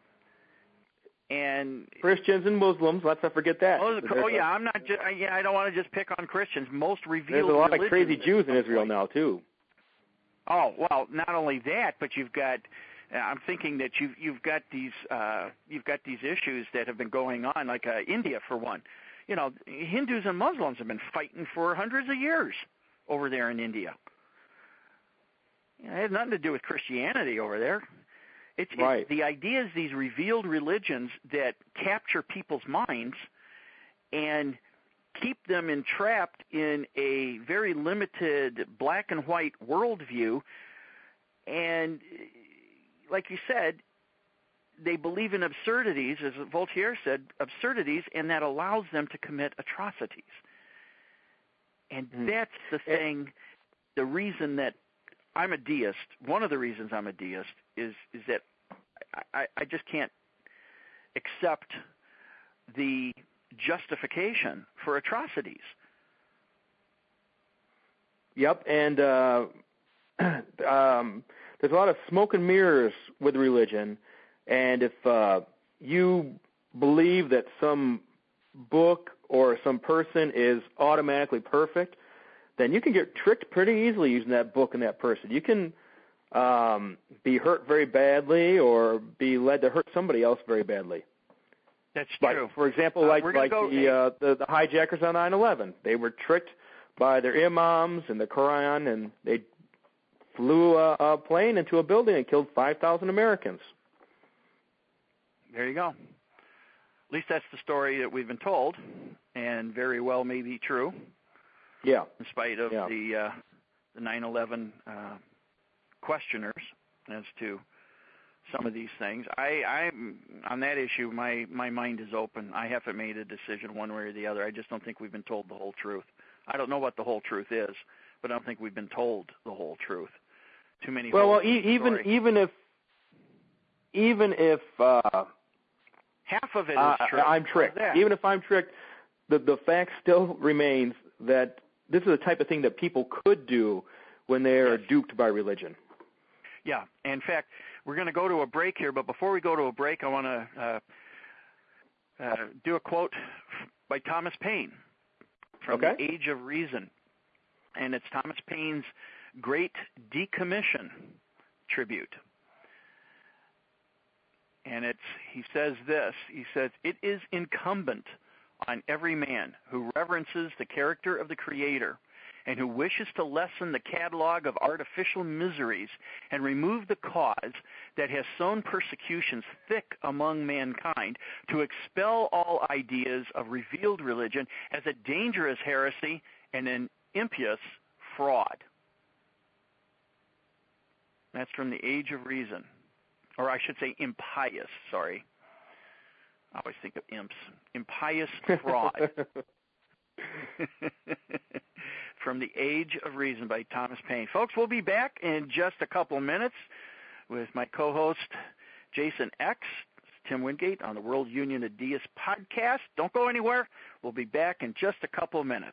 And
Christians and Muslims, let's not forget that.
Oh, oh yeah, I'm not. Ju- I, yeah, I don't want to just pick on Christians. Most revealed.
There's a lot
religions,
of crazy Jews in Israel now too.
Oh well, not only that, but you've got. I'm thinking that you've you've got these uh, you've got these issues that have been going on, like uh, India for one. You know, Hindus and Muslims have been fighting for hundreds of years over there in India. You know, it had nothing to do with Christianity over there. It's,
right.
it's the idea is these revealed religions that capture people's minds and keep them entrapped in a very limited black and white worldview. And like you said, they believe in absurdities, as Voltaire said, absurdities, and that allows them to commit atrocities. And mm. that's the thing, the reason that I'm a deist, one of the reasons I'm a deist is is that I, I just can't accept the justification for atrocities.
Yep, and uh, um, there's a lot of smoke and mirrors with religion, and if uh, you believe that some book or some person is automatically perfect, then you can get tricked pretty easily using that book and that person. You can um, be hurt very badly or be led to hurt somebody else very badly.
That's
like,
true.
For example,
uh,
like like
go,
the, uh, the the hijackers on nine eleven. They were tricked by their imams and the Quran, and they flew a, a plane into a building and killed five thousand Americans.
There you go. At least that's the story that we've been told, and very well may be true.
Yeah.
In spite of
yeah.
the uh, the nine eleven uh, questioners as to some of these things. I, I'm on that issue. My my mind is open. I haven't made a decision one way or the other. I just don't think we've been told the whole truth. I don't know what the whole truth is, but I don't think we've been told the whole truth. Too many.
Well, well, e- even
story.
even if even if uh,
half of it is
uh,
true,
I'm tricked. Even if I'm tricked, the the fact still remains that this is the type of thing that people could do when they are
yes.
duped by religion.
Yeah. In fact, we're going to go to a break here, but before we go to a break, I want to uh, uh, do a quote by Thomas Paine from
okay.
The Age of Reason. And it's Thomas Paine's Great Decommission tribute. And it's he says this, he says, "It is incumbent on every man who reverences the character of the Creator and who wishes to lessen the catalog of artificial miseries and remove the cause that has sown persecutions thick among mankind, to expel all ideas of revealed religion as a dangerous heresy and an impious fraud." That's from The Age of Reason. Or I should say impious, sorry. I always think of imps. Impious fraud. From The Age of Reason by Thomas Paine. Folks, we'll be back in just a couple of minutes with my co-host, Jason X, Tim Wingate, on the World Union of Deists podcast. Don't go anywhere. We'll be back in just a couple of minutes.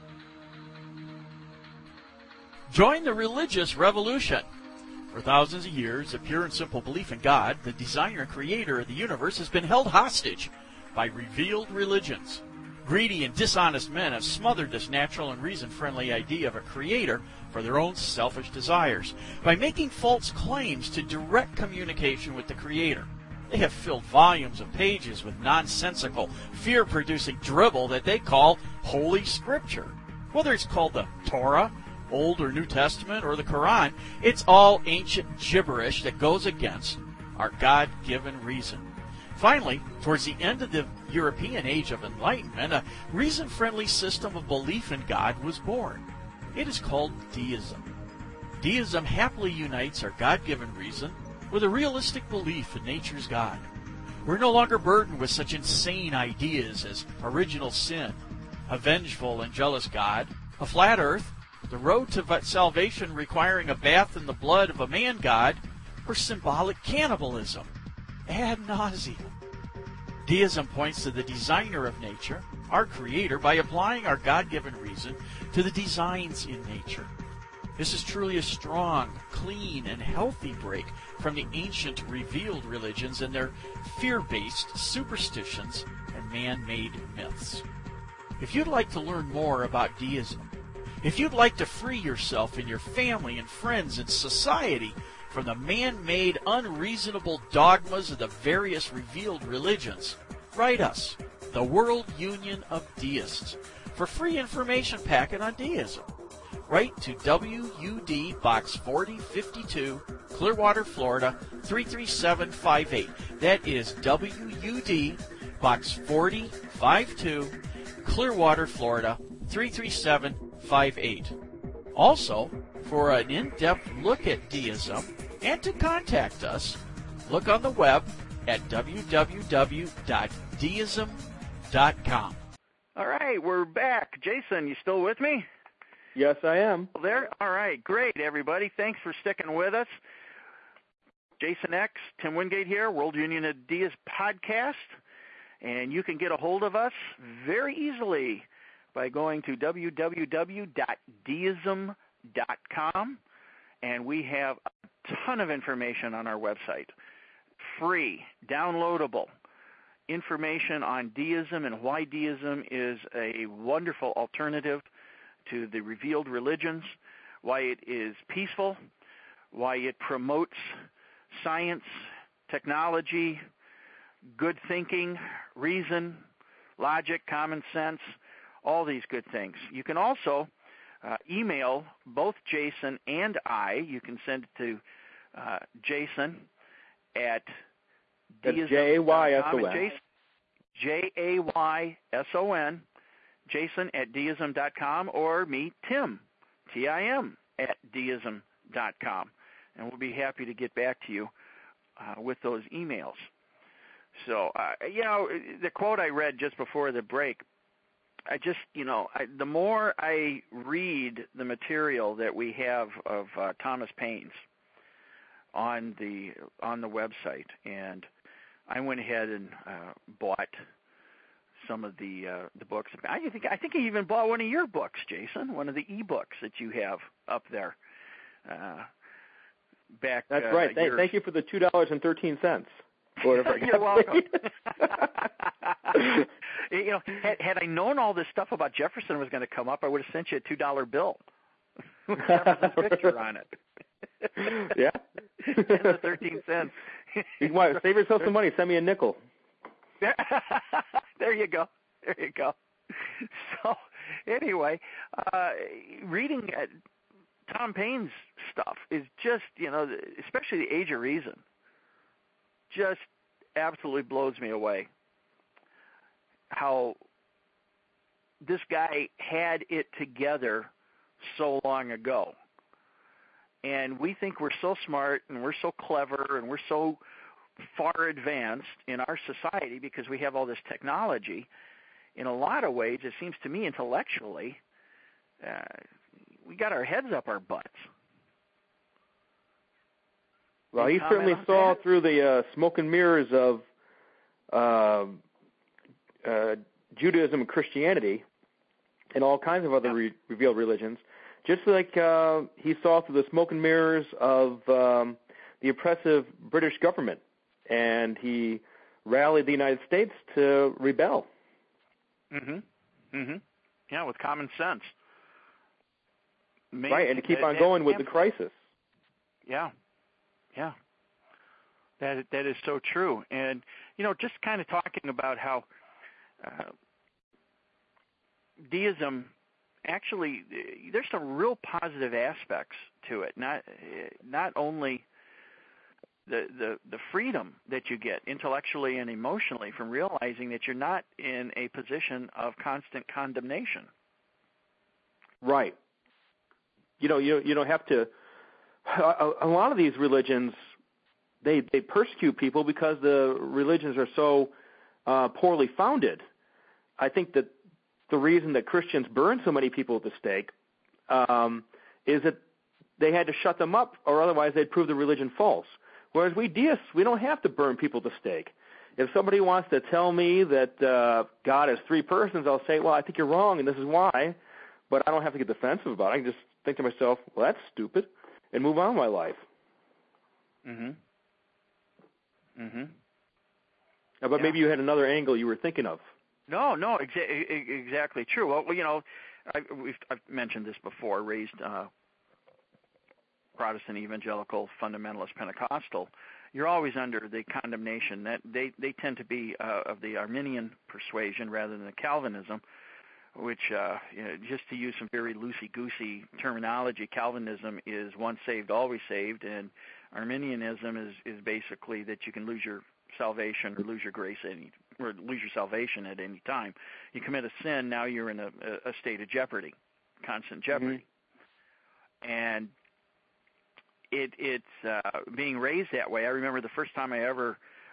Join the religious revolution. For thousands of years, a pure and simple belief in God, the designer and creator of the universe, has been held hostage by revealed religions. Greedy and dishonest men have smothered this natural and reason-friendly idea of a creator for their own selfish desires by making false claims to direct communication with the Creator. They have filled volumes of pages with nonsensical, fear-producing dribble that they call Holy Scripture. Whether it's called the Torah, Old or New Testament, or the Quran, it's all ancient gibberish that goes against our God-given reason. Finally, towards the end of the European Age of Enlightenment, a reason-friendly system of belief in God was born. It is called deism. Deism happily unites our God-given reason with a realistic belief in nature's God. We're no longer burdened with such insane ideas as original sin, a vengeful and jealous God, a flat earth, the road to salvation requiring a bath in the blood of a man-god, or symbolic cannibalism. Ad nauseum. Deism points to the designer of nature, our creator, by applying our God-given reason to the designs in nature. This is truly a strong, clean, and healthy break from the ancient revealed religions and their fear-based superstitions and man-made myths. If you'd like to learn more about deism, if you'd like to free yourself and your family and friends and society from the man-made unreasonable dogmas of the various revealed religions, write us, the World Union of Deists, for free information packet on deism. Write to W U D Box forty fifty-two, Clearwater, Florida, three three seven five eight. That is W U D Box forty fifty-two, Clearwater, Florida, three three seven five eight. Also, for an in-depth look at deism and to contact us, look on the web at w w w dot deism dot com.
All right, we're back. Jason, you still with me?
Yes, I am.
There. All right, great, everybody. Thanks for sticking with us. Jason X, Tim Wingate here, World Union of Deists podcast. And you can get a hold of us very easily by going to w w w dot deism dot com. And we have a ton of information on our website. Free, downloadable information on deism and why deism is a wonderful alternative to the revealed religions, why it is peaceful, why it promotes science, technology, good thinking, reason, logic, common sense, all these good things. You can also uh, email both Jason and I. You can send it to uh, Jason at
That's J A Y S O N.
J A Y S O N, Jason at deism dot com, or me, Tim, T I M, at deism dot com. And we'll be happy to get back to you uh, with those emails. So, uh, you know, the quote I read just before the break, I just, you know, I, the more I read the material that we have of uh, Thomas Paine on the on the website, and I went ahead and uh, bought some of the uh, the books. I think I think I even bought one of your books, Jason, one of the e-books that you have up there. Uh, back.
That's
uh,
right. Thank, thank you for the two dollars and thirteen cents.
You're welcome. You know, had, had I known all this stuff about Jefferson was going to come up, I would have sent you a two dollar bill with Jefferson's picture on it.
Yeah.
And the thirteen cents.
You want to save yourself some money? Send me a nickel.
There you go. There you go. So, anyway, uh, reading uh, Tom Paine's stuff is just, you know, especially the Age of Reason, just absolutely blows me away. How this guy had it together so long ago. And we think we're so smart and we're so clever and we're so far advanced in our society because we have all this technology. In a lot of ways, it seems to me intellectually, uh, we got our heads up our butts.
Well, he certainly saw
that?
through the uh, smoke and mirrors of uh, uh, Judaism and Christianity and all kinds of other re- revealed religions, just like uh, he saw through the smoke and mirrors of um, the oppressive British government, and he rallied the United States to rebel.
Mm-hmm. Mm-hmm. Yeah, with common sense.
Maybe, right, and to keep on going with the crisis.
Yeah. Yeah, that that is so true. And, you know, just kind of talking about how uh, deism actually, there's some real positive aspects to it. Not not only the, the, the freedom that you get intellectually and emotionally from realizing that you're not in a position of constant condemnation.
Right. You know, you you don't have to. A, a lot of these religions, they they persecute people because the religions are so uh, poorly founded. I think that the reason that Christians burn so many people at the stake um, is that they had to shut them up, or otherwise they'd prove the religion false. Whereas we deists, we don't have to burn people to stake. If somebody wants to tell me that uh, God has three persons, I'll say, well, I think you're wrong, and this is why. But I don't have to get defensive about it. I can just think to myself, well, that's stupid, and move on with my life.
Mm-hmm. Mm-hmm.
But
yeah.
maybe you had another angle you were thinking of.
No, no, exa- exactly true. Well, you know, I, we've, I've mentioned this before, raised uh, Protestant, evangelical, fundamentalist, Pentecostal. You're always under the condemnation that they, they tend to be uh, of the Arminian persuasion rather than the Calvinism, which, uh, you know, just to use some very loosey-goosey terminology, Calvinism is once saved, always saved, and Arminianism is, is basically that you can lose your salvation or lose your grace at any, or lose your salvation at any time. You commit a sin, now you're in a, a state of jeopardy, constant jeopardy. Mm-hmm. And it, it's uh, being raised that way. I remember the first time I ever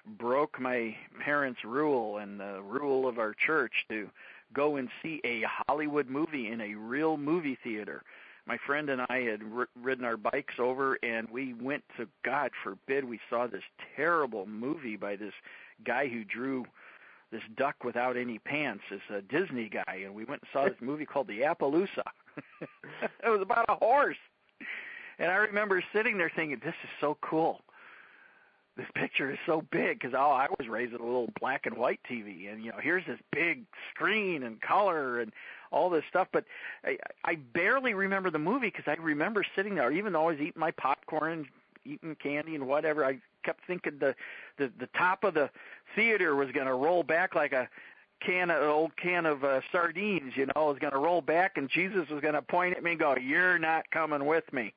broke my parents' rule and the rule of our church to go and see a Hollywood movie in a real movie theater. My friend and I had r- ridden our bikes over, and we went to, God forbid, we saw this terrible movie by this guy who drew this duck without any pants, this uh, Disney guy, and we went and saw this movie called The Appaloosa. It was about a horse. And I remember sitting there thinking, this is so cool. This picture is so big, because oh, I was raised with a little black and white T V, and you know, here's this big screen and color and all this stuff. But I, I barely remember the movie because I remember sitting there, even though I was eating my popcorn, eating candy and whatever. I kept thinking the the, the top of the theater was going to roll back like a can of, an old can of uh, sardines. You know, it was going to roll back, and Jesus was going to point at me and go, "You're not coming with me."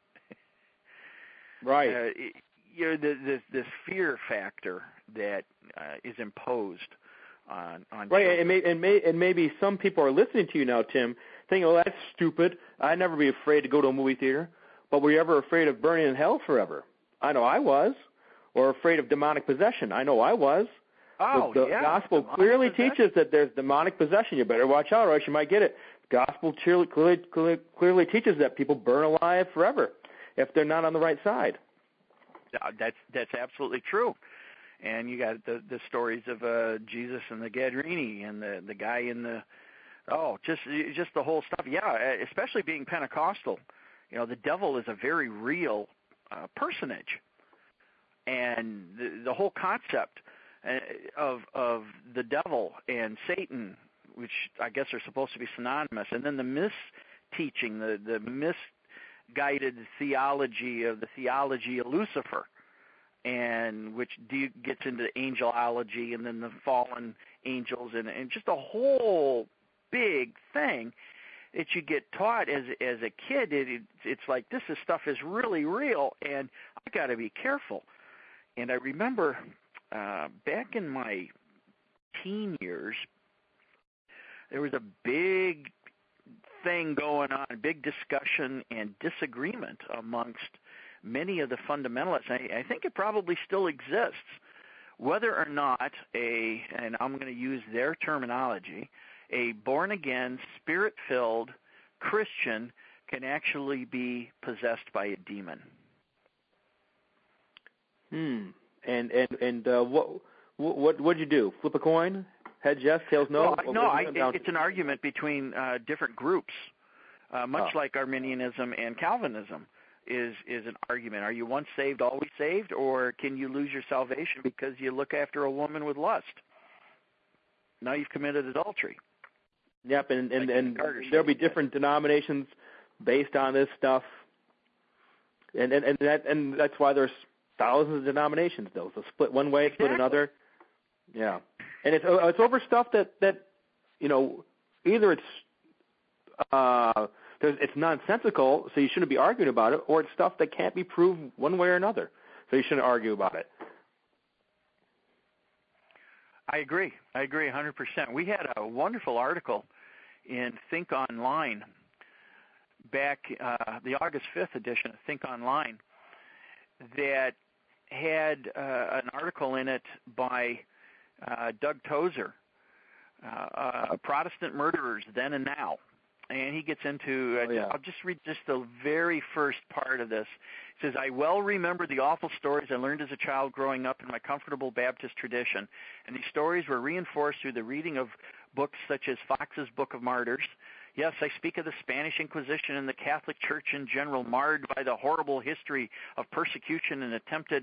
Right.
Uh, it, you know, the, this this fear factor that uh, is imposed on on
right,
children.
and, may, and, may, and maybe some people are listening to you now, Tim, thinking, "Oh, that's stupid. I'd never be afraid to go to a movie theater." But were you ever afraid of burning in hell forever? I know I was. Or afraid of demonic possession? I know I was.
Oh,
the, the
yeah.
gospel
demonic
clearly
possession.
teaches that there's demonic possession. You better watch out, or else you might get it. Gospel clearly, clearly, clearly teaches that people burn alive forever if they're not on the right side.
Uh, That's that's absolutely true, and you got the the stories of uh, Jesus and the Gadarene and the the guy in the oh just just the whole stuff. Yeah, especially being Pentecostal, you know, the devil is a very real uh, personage, and the the whole concept of of the devil and Satan, which I guess are supposed to be synonymous, and then the misteaching, the the mis guided theology of the theology of Lucifer, and which de- gets into angelology and then the fallen angels and, and just a whole big thing that you get taught as as a kid. It, it, it's like this is stuff is really real, and I got to be careful. And I remember uh, back in my teen years, there was a big thing going on, big discussion and disagreement amongst many of the fundamentalists. I, I think it probably still exists, whether or not a, and I'm going to use their terminology, a born-again, spirit-filled Christian can actually be possessed by a demon.
Hmm. And and and uh, what what what'd you do? Flip a coin? Heads yes, tails no?
Well, no, I, it's an argument between uh, different groups, uh, much
oh.
like Arminianism and Calvinism is is an argument. Are you once saved, always saved, or can you lose your salvation because you look after a woman with lust? Now you've committed adultery.
Yep, and and,
like
and there'll be different denominations based on this stuff, and and and that and that's why there's thousands of denominations. Though, so split one way,
exactly.
split another. Yeah, and it's it's over stuff that that you know either it's uh there's, it's nonsensical, so you shouldn't be arguing about it, or it's stuff that can't be proved one way or another, so you shouldn't argue about it.
I agree. I agree one hundred percent. We had a wonderful article in Think Online back, uh, the August fifth edition of Think Online, that had uh, an article in it by uh, Doug Tozer, uh, uh, Protestant Murderers Then and Now. And he gets into, uh,
oh, yeah.
I'll just read just the very first part of this. It says, I well remember the awful stories I learned as a child growing up in my comfortable Baptist tradition. And these stories were reinforced through the reading of books such as Fox's Book of Martyrs. Yes, I speak of the Spanish Inquisition and the Catholic Church in general, marred by the horrible history of persecution and attempted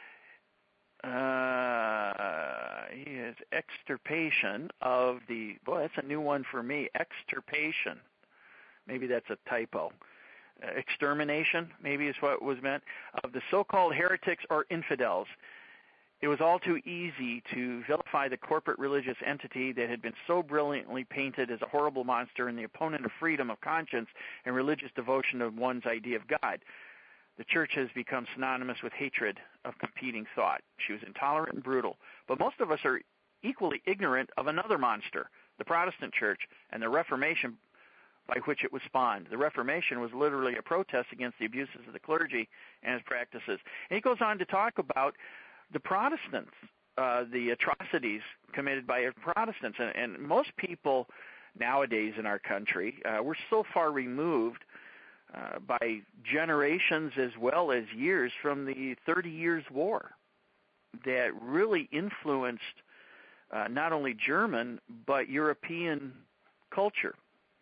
uh, is extirpation of the, boy, that's a new one for me, extirpation. Maybe that's a typo. Uh, extermination, maybe is what was meant, of the so-called heretics or infidels. It was all too easy to vilify the corporate religious entity that had been so brilliantly painted as a horrible monster and the opponent of freedom of conscience and religious devotion of one's idea of God. The church has become synonymous with hatred of competing thought. She was intolerant and brutal. But most of us are equally ignorant of another monster, the Protestant church, and the Reformation by which it was spawned. The Reformation was literally a protest against the abuses of the clergy and its practices. And he goes on to talk about the Protestants uh, the atrocities committed by Protestants. And, and most people nowadays in our country, uh, we're so far removed uh, by generations as well as years from the Thirty Years' War that really influenced uh, not only German but European culture.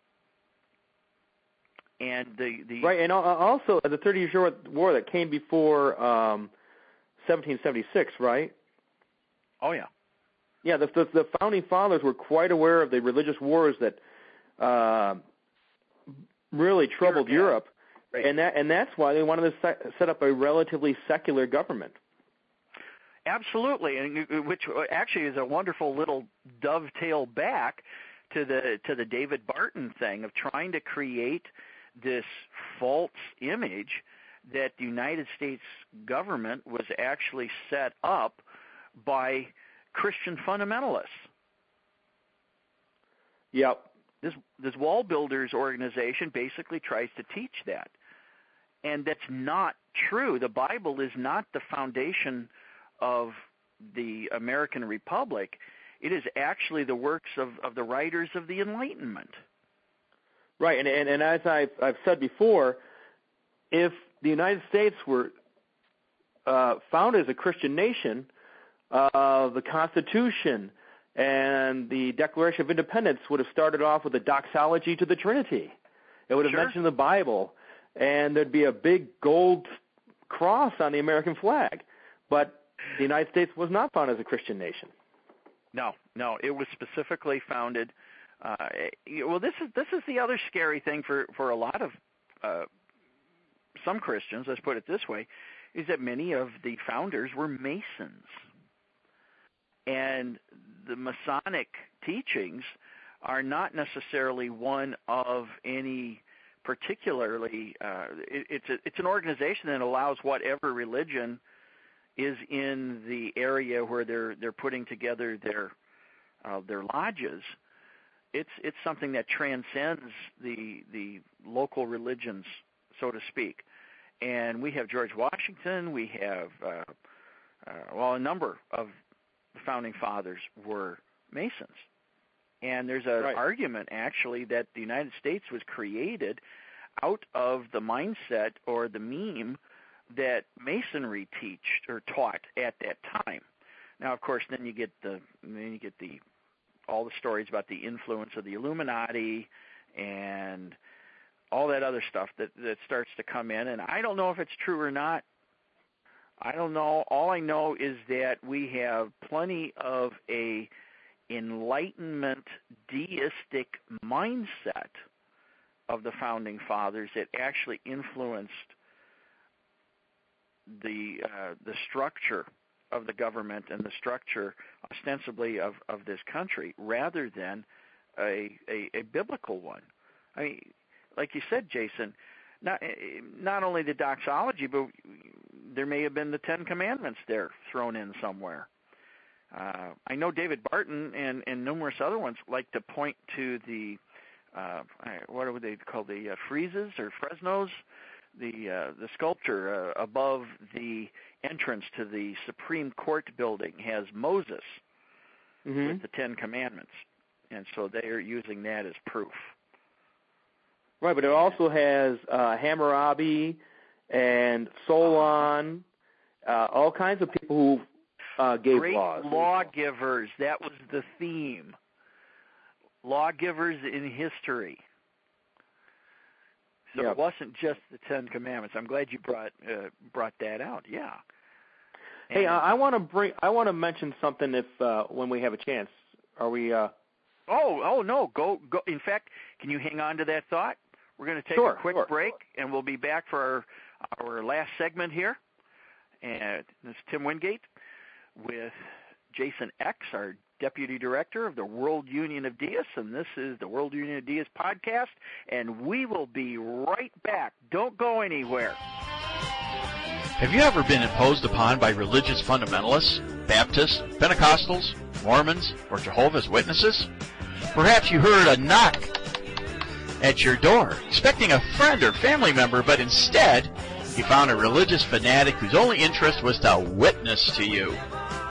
And the, the
right, and also the Thirty Years' War that came before um, seventeen seventy-six, right?
Oh yeah,
yeah. The, the the founding fathers were quite aware of the religious wars that uh, really troubled
Europe,
Europe,
right.
and that and that's why they wanted to set, set up a relatively secular government.
Absolutely, and which actually is a wonderful little dovetail back to the to the David Barton thing of trying to create this false image that the United States government was actually set up by Christian fundamentalists.
Yep.
This this Wall Builders organization basically tries to teach that. And that's not true. The Bible is not the foundation of the American Republic. It is actually the works of, of the writers of the Enlightenment.
Right, and, and, and as I've, I've said before, if the United States were uh, founded as a Christian nation, uh, the Constitution and the Declaration of Independence would have started off with a doxology to the Trinity. It would have
Sure.
mentioned the Bible, and there'd be a big gold cross on the American flag. But the United States was not founded as a Christian nation.
No, no, it was specifically founded. Uh, well, this is this is the other scary thing for, for a lot of uh, some Christians. Let's put it this way: is that many of the founders were Masons, and the Masonic teachings are not necessarily one of any particularly. Uh, it, it's a, it's an organization that allows whatever religion is in the area where they're they're putting together their uh, their lodges. It's it's something that transcends the the local religions, so to speak. And we have George Washington. We have uh, uh, well, a number of the founding fathers were Masons. And there's an
right.
argument actually that the United States was created out of the mindset or the meme that Masonry teached or taught at that time. Now, of course, then you get the then you get the all the stories about the influence of the Illuminati and all that other stuff that that starts to come in. And I don't know if it's true or not. I don't know. All I know is that we have plenty of a Enlightenment deistic mindset of the founding fathers that actually influenced the uh, the structure of the government and the structure ostensibly of, of this country rather than a, a, a biblical one. I mean, like you said, Jason, not not only the doxology, but there may have been the Ten Commandments there thrown in somewhere. Uh, I know David Barton and, and numerous other ones like to point to the, uh, what are they called, the uh, friezes or Fresnos, the uh, the sculpture uh, above the entrance to the Supreme Court building has Moses
mm-hmm.
with the Ten Commandments, and so they are using that as proof.
Right, but it also has uh, Hammurabi and Solon, uh, all kinds of people who uh, gave
Great
laws.
lawgivers. That was the theme. Lawgivers in history. So
yep.
It wasn't just the Ten Commandments. I'm glad you brought uh, brought that out. Yeah. And
hey, uh, I want to bring. I want to mention something if uh, when we have a chance. Are we? Uh...
Oh, oh no. Go, go. In fact, can you hang on to that thought? We're going to take
sure,
a quick
sure.
break, and we'll be back for our, our last segment here. And this is Tim Wingate with Jason X, our Deputy Director of the World Union of Deists, and this is the World Union of Deists podcast, and we will be right back. Don't go anywhere.
Have you ever been imposed upon by religious fundamentalists, Baptists, Pentecostals, Mormons, or Jehovah's Witnesses? Perhaps you heard a knock at your door, expecting a friend or family member, but instead you found a religious fanatic whose only interest was to witness to you.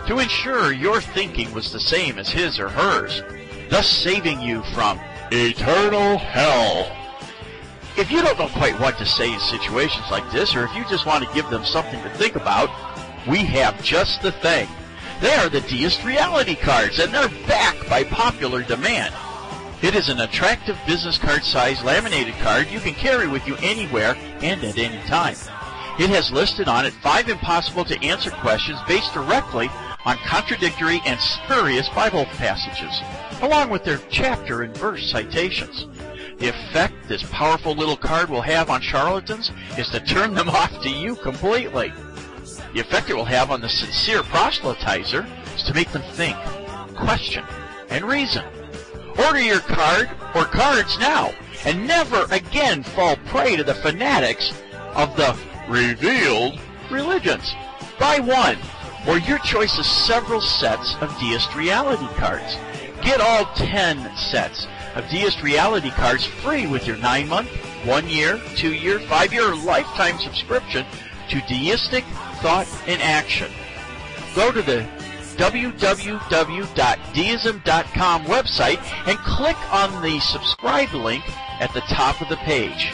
to ensure your thinking was the same as his or hers, thus saving you from eternal hell. If you don't know quite what to say in situations like this, or if you just want to give them something to think about, we have just the thing. They are the Deist Reality Cards, and they're back by popular demand. It is an attractive business card size laminated card you can carry with you anywhere and at any time. It has listed on it five impossible to answer questions based directly on contradictory and spurious Bible passages, along with their chapter and verse citations. The effect this powerful little card will have on charlatans is to turn them off to you completely. The effect it will have on the sincere proselytizer is to make them think, question, and reason. Order your card or cards now, and never again fall prey to the fanatics of the revealed religions. Buy one, or your choice of several sets of Deist Reality Cards. Get all ten sets of Deist Reality Cards free with your nine-month, one-year, two-year, five-year, or lifetime subscription to Deistic Thought in Action. Go to the w w w dot deism dot com website and click on the subscribe link at the top of the page.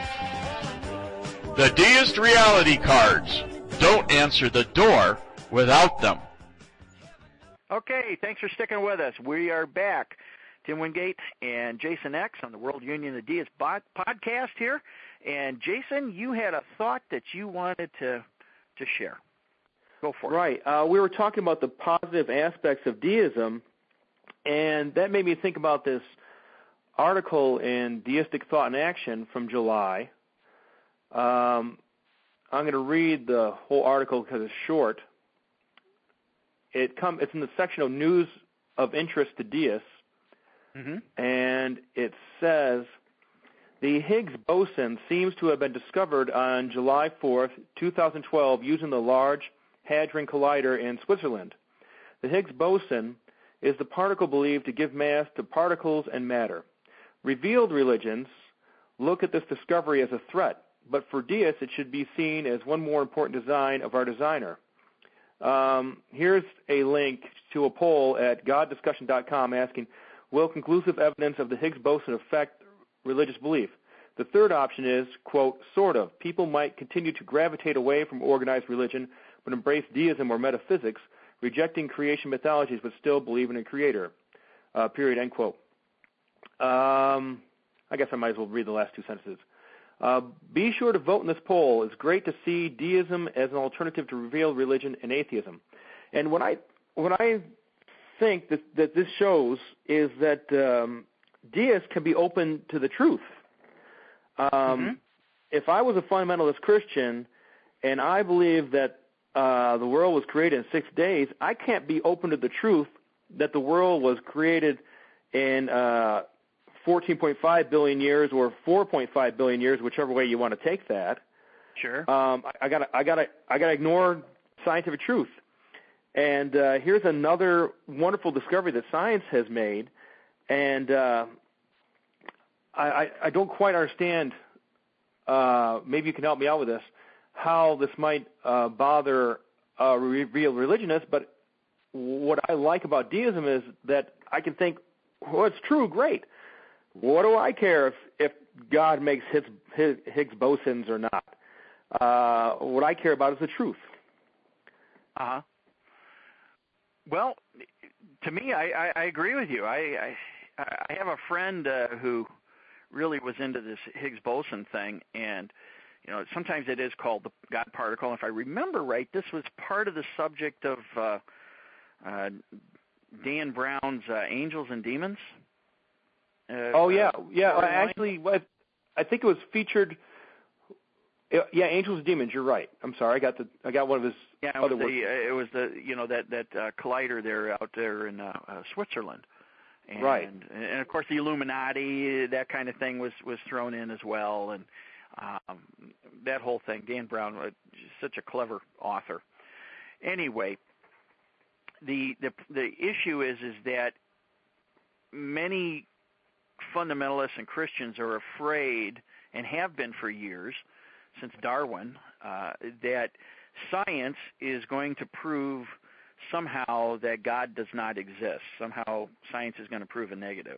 The Deist Reality Cards. Don't answer the door without them.
Okay, thanks for sticking with us. We are back. Tim Wingate and Jason X on the World Union of Deists podcast here. And Jason, you had a thought that you wanted to to share. Go for it.
Right. Uh, we were talking about the positive aspects of deism, and that made me think about this article in Deistic Thought in Action from July. Um, I'm going to read the whole article because it's short. It come, it's in the section of news of interest to deists, mm-hmm. and it says, the Higgs boson seems to have been discovered on July fourth, two thousand twelve, using the Large Hadron Collider in Switzerland. The Higgs boson is the particle believed to give mass to particles and matter. Revealed religions look at this discovery as a threat, but for deists it should be seen as one more important design of our designer. Um, here's a link to a poll at god discussion dot com asking, will conclusive evidence of the Higgs boson affect religious belief? The third option is, quote, sort of. People might continue to gravitate away from organized religion, but embrace deism or metaphysics, rejecting creation mythologies, but still believe in a creator, uh, period, end quote. Um, I guess I might as well read the last two sentences. Uh, be sure to vote in this poll. It's great to see deism as an alternative to revealed religion and atheism. And what I what I think that, that this shows is that um, deists can be open to the truth. Um, mm-hmm. If I was a fundamentalist Christian and I believe that uh, the world was created in six days, I can't be open to the truth that the world was created in uh, fourteen point five billion years or four point five billion years, whichever way you want to take that.
Sure.
Um, I got I got I got to ignore scientific truth. And uh, here's another wonderful discovery that science has made, and uh, I, I, I don't quite understand. Uh, maybe you can help me out with this. How this might uh, bother uh, real religionists, but what I like about deism is that I can think, well, it's true, great. What do I care if, if God makes his, his Higgs bosons or not? Uh, what I care about is the truth.
Uh-huh. Well, to me, I, I, I agree with you. I, I, I have a friend uh, who really was into this Higgs boson thing, and you know, sometimes it is called the God particle. If I remember right, this was part of the subject of uh, uh, Dan Brown's uh, Angels and Demons. Uh,
oh yeah,
uh,
yeah. Uh, actually, I think it was featured. Yeah, Angels and Demons. You're right. I'm sorry. I got the I got one of his
yeah, it
other
was
works.
the, uh, it was the you know that that uh, collider there out there in uh, uh, Switzerland. And,
right.
And of course, the Illuminati, that kind of thing was was thrown in as well, and um, that whole thing. Dan Brown, uh, such a clever author. Anyway, the the the issue is is that many fundamentalists and Christians are afraid, and have been for years, since Darwin, uh, that science is going to prove somehow that God does not exist. Somehow science is going to prove a negative.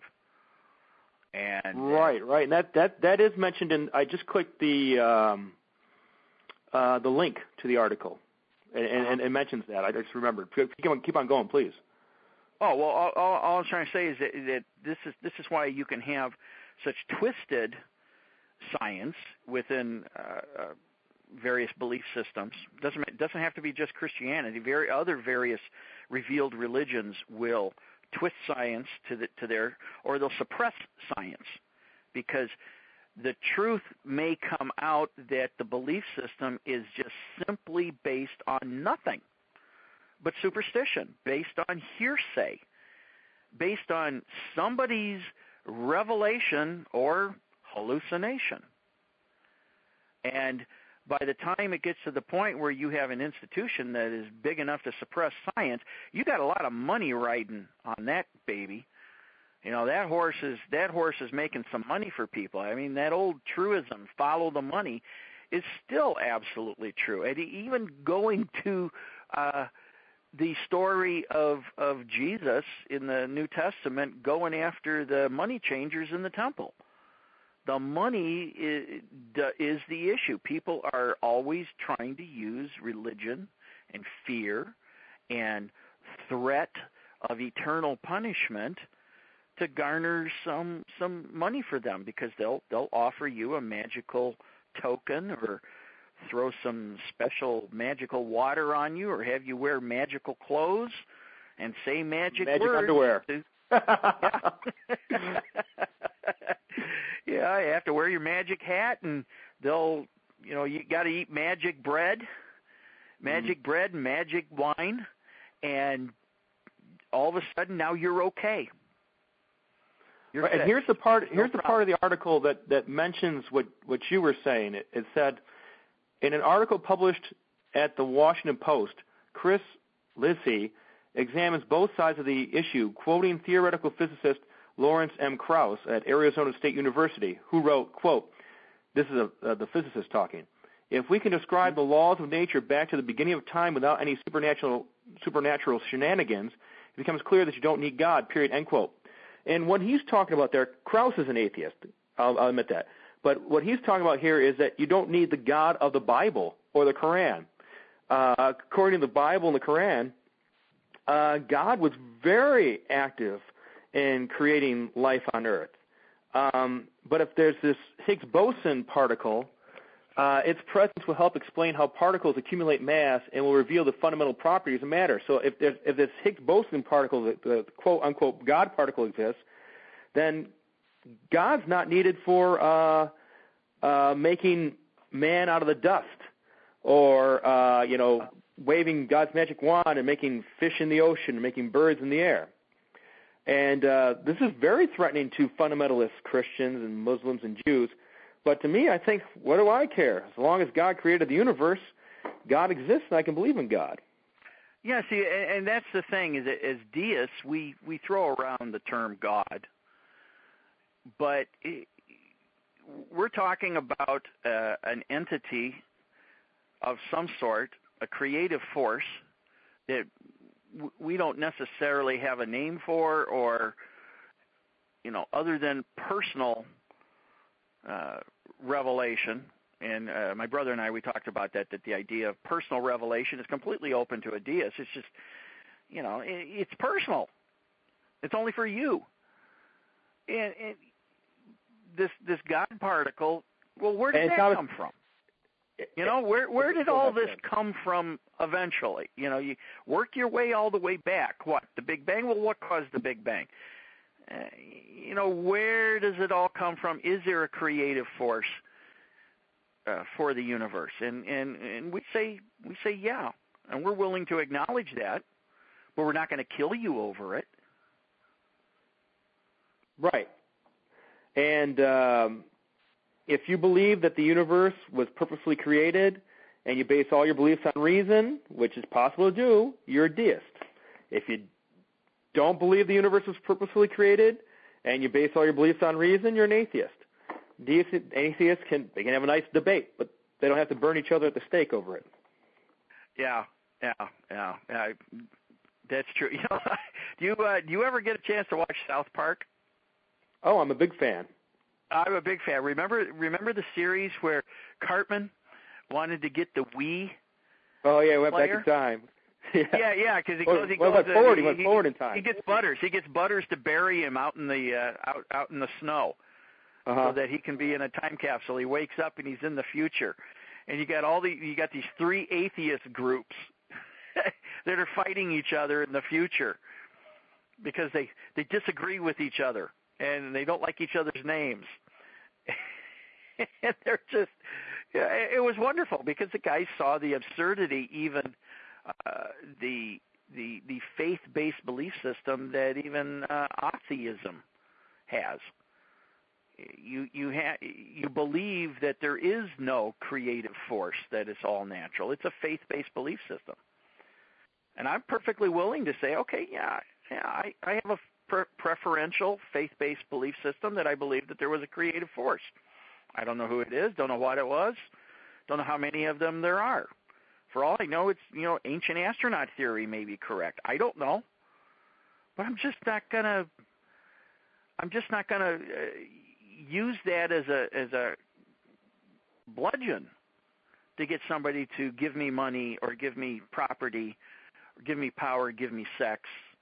And
right, right, and that, that that is mentioned in. I just clicked the um, uh, the link to the article, and, and, and it mentions that. I just remembered. Keep on, keep on going, please.
Oh well, all, all, all I'm trying to say is that, that this is this is why you can have such twisted science within uh, uh, various belief systems. Doesn't it doesn't have to be just Christianity. Very other various revealed religions will twist science to the, to their, or they'll suppress science, because the truth may come out that the belief system is just simply based on nothing but superstition, based on hearsay, based on somebody's revelation or hallucination. And by the time it gets to the point where you have an institution that is big enough to suppress science, you got a lot of money riding on that baby. You know, that horse is that horse is making some money for people. I mean, that old truism, follow the money, is still absolutely true. And even going to uh, the story of of Jesus in the New Testament going after the money changers in the temple. The money is, is the issue. People are always trying to use religion and fear and threat of eternal punishment to garner some some money for them, because they'll they'll offer you a magical token or throw some special magical water on you or have you wear magical clothes and say magic,
magic
words.
underwear.
To, yeah. Yeah, you have to wear your magic hat, and they'll, you know, you got to eat magic bread, magic mm. bread, and magic wine, and all of a sudden now you're okay. You're
right, and here's the part. Here's no the part of the article that, that mentions what, what you were saying. It, it said, in an article published at the Washington Post, Chris Lizzie examines both sides of the issue, quoting theoretical physicist Lawrence M. Krauss at Arizona State University, who wrote, quote, this is a, uh, the physicist talking, if we can describe the laws of nature back to the beginning of time without any supernatural supernatural shenanigans, it becomes clear that you don't need God, period, end quote. And what he's talking about there, Krauss is an atheist, I'll, I'll admit that, but what he's talking about here is that you don't need the God of the Bible or the Quran. Uh, according to the Bible and the Quran, uh, God was very active in creating life on Earth. Um, but if there's this Higgs boson particle, uh, its presence will help explain how particles accumulate mass and will reveal the fundamental properties of matter. So if there's, if this Higgs boson particle, the, the quote-unquote God particle exists, then God's not needed for uh, uh, making man out of the dust or, uh, you know, waving God's magic wand and making fish in the ocean and making birds in the air. And uh, this is very threatening to fundamentalist Christians and Muslims and Jews. But to me, I think, what do I care? As long as God created the universe, God exists, and I can believe in God.
Yeah, see, and, and that's the thing, is that as deists, we, we throw around the term God. But it, we're talking about uh, an entity of some sort, a creative force that we don't necessarily have a name for, or, you know, other than personal uh, revelation. And uh, my brother and I, we talked about that, that the idea of personal revelation is completely open to a deist. It's just, you know, it, it's personal. It's only for you. And, and this this God particle, well, where did that come from? You know, where where did all this come from eventually? You know, you work your way all the way back. What, the Big Bang? Well, what caused the Big Bang? Uh, you know, where does it all come from? Is there a creative force uh, for the universe? And, and and we say we say yeah, and we're willing to acknowledge that, but we're not going to kill you over it.
Right. And um, if you believe that the universe was purposely created and you base all your beliefs on reason, which is possible to do, you're a deist. If you don't believe the universe was purposely created and you base all your beliefs on reason, you're an atheist. Deists, atheists can they can have a nice debate, but they don't have to burn each other at the stake over it.
Yeah, yeah, yeah. yeah. That's true. You know, do you uh, do you ever get a chance to watch South Park?
Oh, I'm a big fan.
I'm a big fan. Remember remember the series where Cartman wanted to get the Wii?
Oh yeah, went
player?
back in time.
yeah, yeah, because he
well,
goes, he
well,
goes
went forward.
Uh,
he went
he,
forward in time.
He gets Butters. He gets Butters to bury him out in the uh, out out in the snow,
uh-huh.
so that he can be in a time capsule. He wakes up and he's in the future, and you got all the you got these three atheist groups that are fighting each other in the future because they they disagree with each other and they don't like each other's names. And they're just, it was wonderful because the guys saw the absurdity, even uh, the the the faith-based belief system that even uh, atheism has. You you ha- you believe that there is no creative force, that it's all natural. It's a faith-based belief system, and I'm perfectly willing to say, okay, yeah, yeah, I, I have a pre- preferential faith-based belief system that I believe that there was a creative force. I don't know who it is, don't know what it was, don't know how many of them there are. For all I know, it's, you know, ancient astronaut theory may be correct. I don't know, but I'm just not gonna. I'm just not gonna uh, use that as a as a bludgeon to get somebody to give me money or give me property or give me power, give me sex.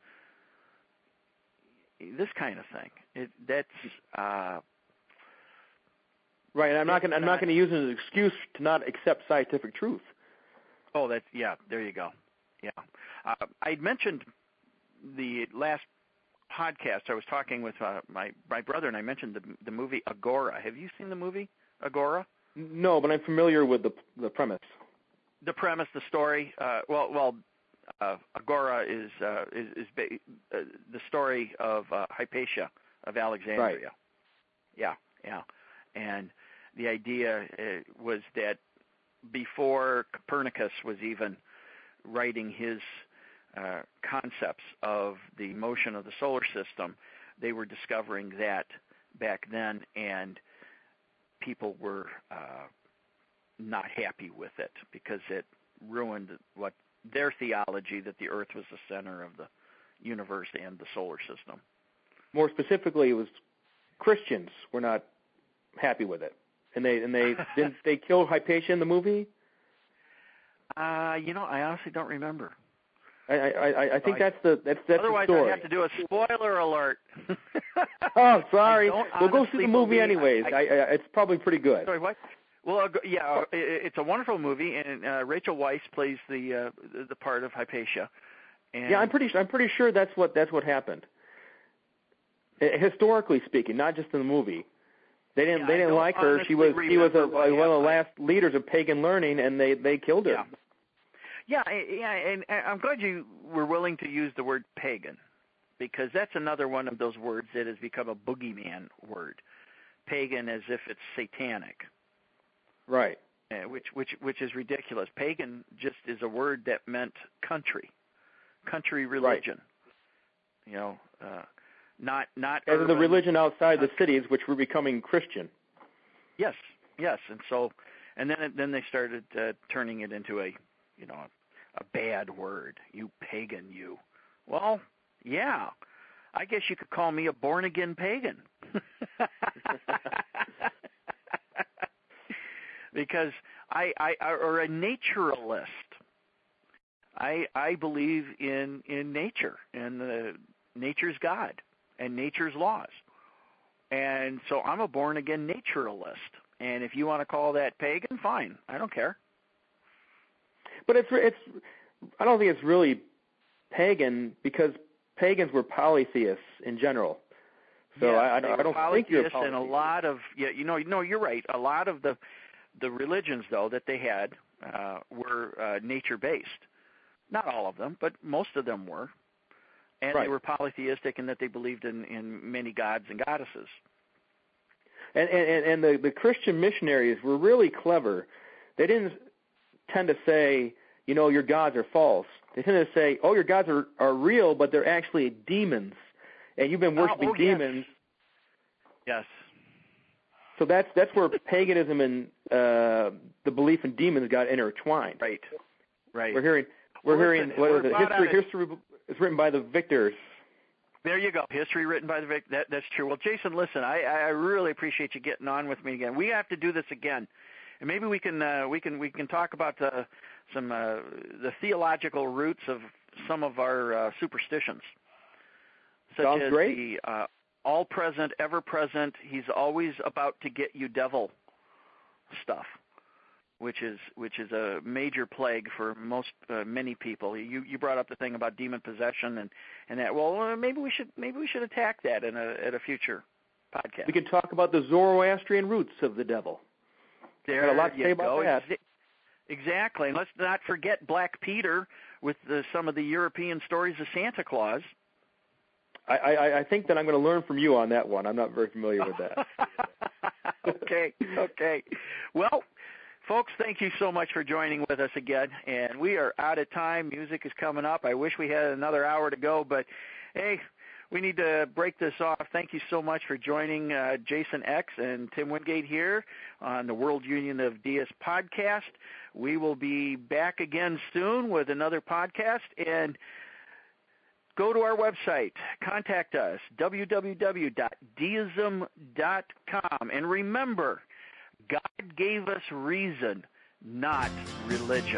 This kind of thing. It, that's. Uh,
Right, and I'm not going. I'm not going to use it as an excuse to not accept scientific truth.
Oh, that's yeah. There you go. Yeah, uh, I mentioned the last podcast. I was talking with uh, my my brother, and I mentioned the the movie Agora. Have you seen the movie Agora?
No, but I'm familiar with the the premise.
The premise, the story. Uh, well, well, uh, Agora is uh, is, is ba- uh, the story of uh, Hypatia of Alexandria.
Right.
Yeah, yeah, and the idea uh, was that before Copernicus was even writing his uh, concepts of the motion of the solar system, they were discovering that back then, and people were uh, not happy with it because it ruined what their theology, that the Earth was the center of the universe and the solar system.
More specifically, it was Christians were not happy with it. And they and they didn't they kill Hypatia in the movie?
Uh, you know, I honestly don't remember.
I I, I think
I,
that's the that's that's
otherwise
the story.
I'd have to do a spoiler alert.
Oh, sorry. We'll go see the movie
believe,
anyways.
I, I,
I, I, it's probably pretty good.
Sorry, what? Well, uh, yeah, it, it's a wonderful movie, and uh, Rachel Weisz plays the uh, the part of Hypatia. And
yeah, I'm pretty I'm pretty sure that's what that's what happened. Historically speaking, not just in the movie. They didn't.
Yeah,
they didn't like her. She was. She was a, a, one of the last leaders of pagan learning, and they, they killed her.
Yeah. Yeah, yeah, and, and I'm glad you were willing to use the word pagan, because that's another one of those words that has become a boogeyman word. Pagan, as if it's satanic.
Right.
Uh, which which which is ridiculous. Pagan just is a word that meant country, country religion. Right. You know. Uh, Not, not
as
urban,
the religion outside the cities, which were becoming Christian.
Yes, yes, and so, and then then they started uh, turning it into a, you know, a, a bad word. You pagan, you. Well, yeah, I guess you could call me a born again pagan. Because I, I, or a naturalist. I, I believe in in nature, and the nature's God. And nature's laws. And so I'm a born-again naturalist. And if you want to call that pagan, fine. I don't care.
But it's it's I don't think it's really pagan, because pagans were polytheists in general. So
yeah,
I, I, I don't think you're a polytheist.
And a lot of, yeah, you know, no, you're right. A lot of the the religions, though, that they had uh, were uh, nature-based. Not all of them, but most of them were. And
right.
They were polytheistic in that they believed in, in many gods and goddesses.
And and, and the, the Christian missionaries were really clever. They didn't tend to say, you know, your gods are false. They tend to say, oh, your gods are, are real, but they're actually demons, and you've been worshiping
oh, oh,
demons.
Yes. yes.
So that's that's where paganism and uh, the belief in demons got intertwined.
Right. Right.
We're hearing. We're
well,
hearing
listen,
what
we're
is it?
about
History.
out of-
History is written by the victors.
There you go. History written by the Vic. That, that's true. Well, Jason, listen, I, I really appreciate you getting on with me again. We have to do this again, and maybe we can uh, we can we can talk about uh, some uh, the theological roots of some of our uh, superstitions, such
Sounds
as
great.
the uh, all present, ever present. He's always about to get you, devil stuff, which is which is a major plague for most uh, many people. You you brought up the thing about demon possession and, and that. Well, uh, maybe we should maybe we should attack that in a at a future podcast.
We can talk about the Zoroastrian roots of the devil.
There
Got a lot to
you
say about
go.
that.
Ex- Exactly, and let's not forget Black Peter with the, some of the European stories of Santa Claus.
I, I, I think that I'm going to learn from you on that one. I'm not very familiar with that.
okay, okay. Well, folks, thank you so much for joining with us again. And we are out of time. Music is coming up. I wish we had another hour to go, but hey, we need to break this off. Thank you so much for joining uh, Jason X and Tim Wingate here on the World Union of Deists podcast. We will be back again soon with another podcast. And go to our website, contact us, w w w dot deism dot com. And remember, God gave us reason, not religion.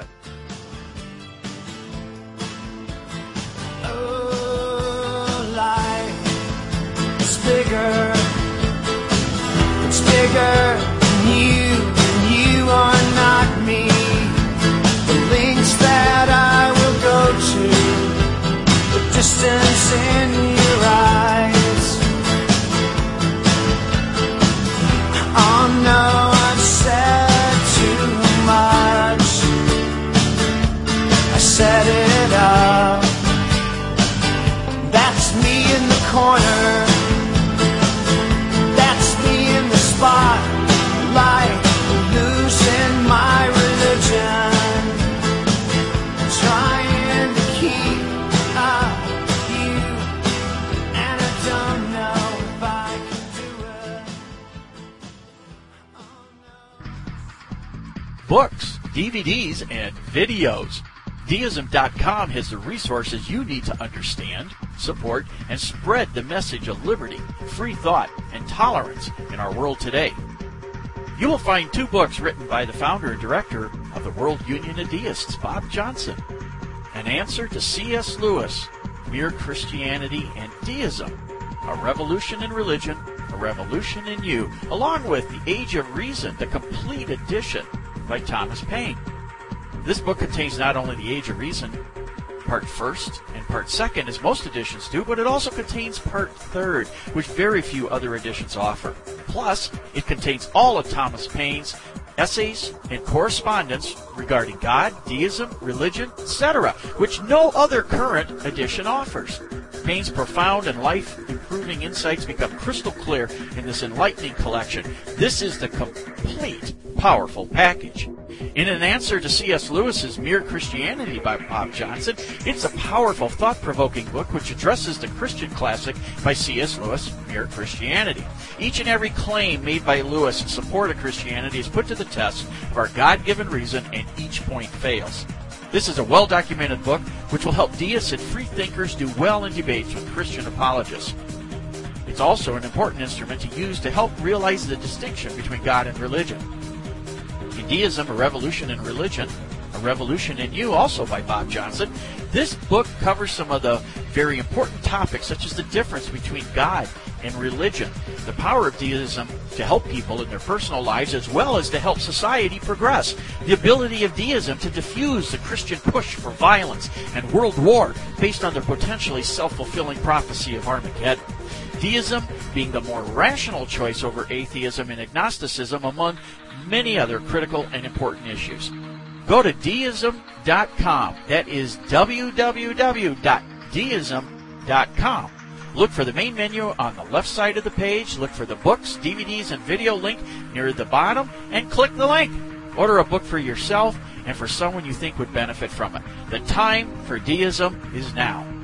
Oh, life is bigger. It's bigger than you, and you are not me. The links that I will go to, the distance in your eyes. Oh no, I've said too much. I set it up. That's me in the corner. That's me in the spotlight, losing my religion. Trying to keep up with you, and I don't know if I can do it. Oh, no.
Books, D V Ds, and videos. Deism dot com has the resources you need to understand, support, and spread the message of liberty, free thought, and tolerance in our world today. You will find two books written by the founder and director of the World Union of Deists, Bob Johnson. An Answer to C S Lewis, Mere Christianity and Deism, A Revolution in Religion, A Revolution in You, along with The Age of Reason, the complete edition by Thomas Paine. This book contains not only The Age of Reason, part first and part second, as most editions do, but it also contains part third, which very few other editions offer. Plus, it contains all of Thomas Paine's essays and correspondence regarding God, deism, religion, et cetera, which no other current edition offers. Paine's profound and life-improving insights become crystal clear in this enlightening collection. This is the complete, powerful package. In An Answer to C S Lewis's Mere Christianity by Bob Johnson, it's a powerful, thought-provoking book which addresses the Christian classic by C S Lewis, Mere Christianity. Each and every claim made by Lewis in support of Christianity is put to the test of our God-given reason, and each point fails. This is a well-documented book which will help deists and free thinkers do well in debates with Christian apologists. It's also an important instrument to use to help realize the distinction between God and religion. In Deism, A Revolution in Religion, A Revolution in You, also by Bob Johnson, this book covers some of the very important topics, such as the difference between God and religion, the power of deism to help people in their personal lives as well as to help society progress, the ability of deism to diffuse the Christian push for violence and world war based on the potentially self-fulfilling prophecy of Armageddon. Deism being the more rational choice over atheism and agnosticism, among many other critical and important issues. Go to deism dot com. That is w w w dot deism dot com. Look for the main menu on the left side of the page. Look for the books, D V Ds, and video link near the bottom, and click the link. Order a book for yourself and for someone you think would benefit from it. The time for deism is now.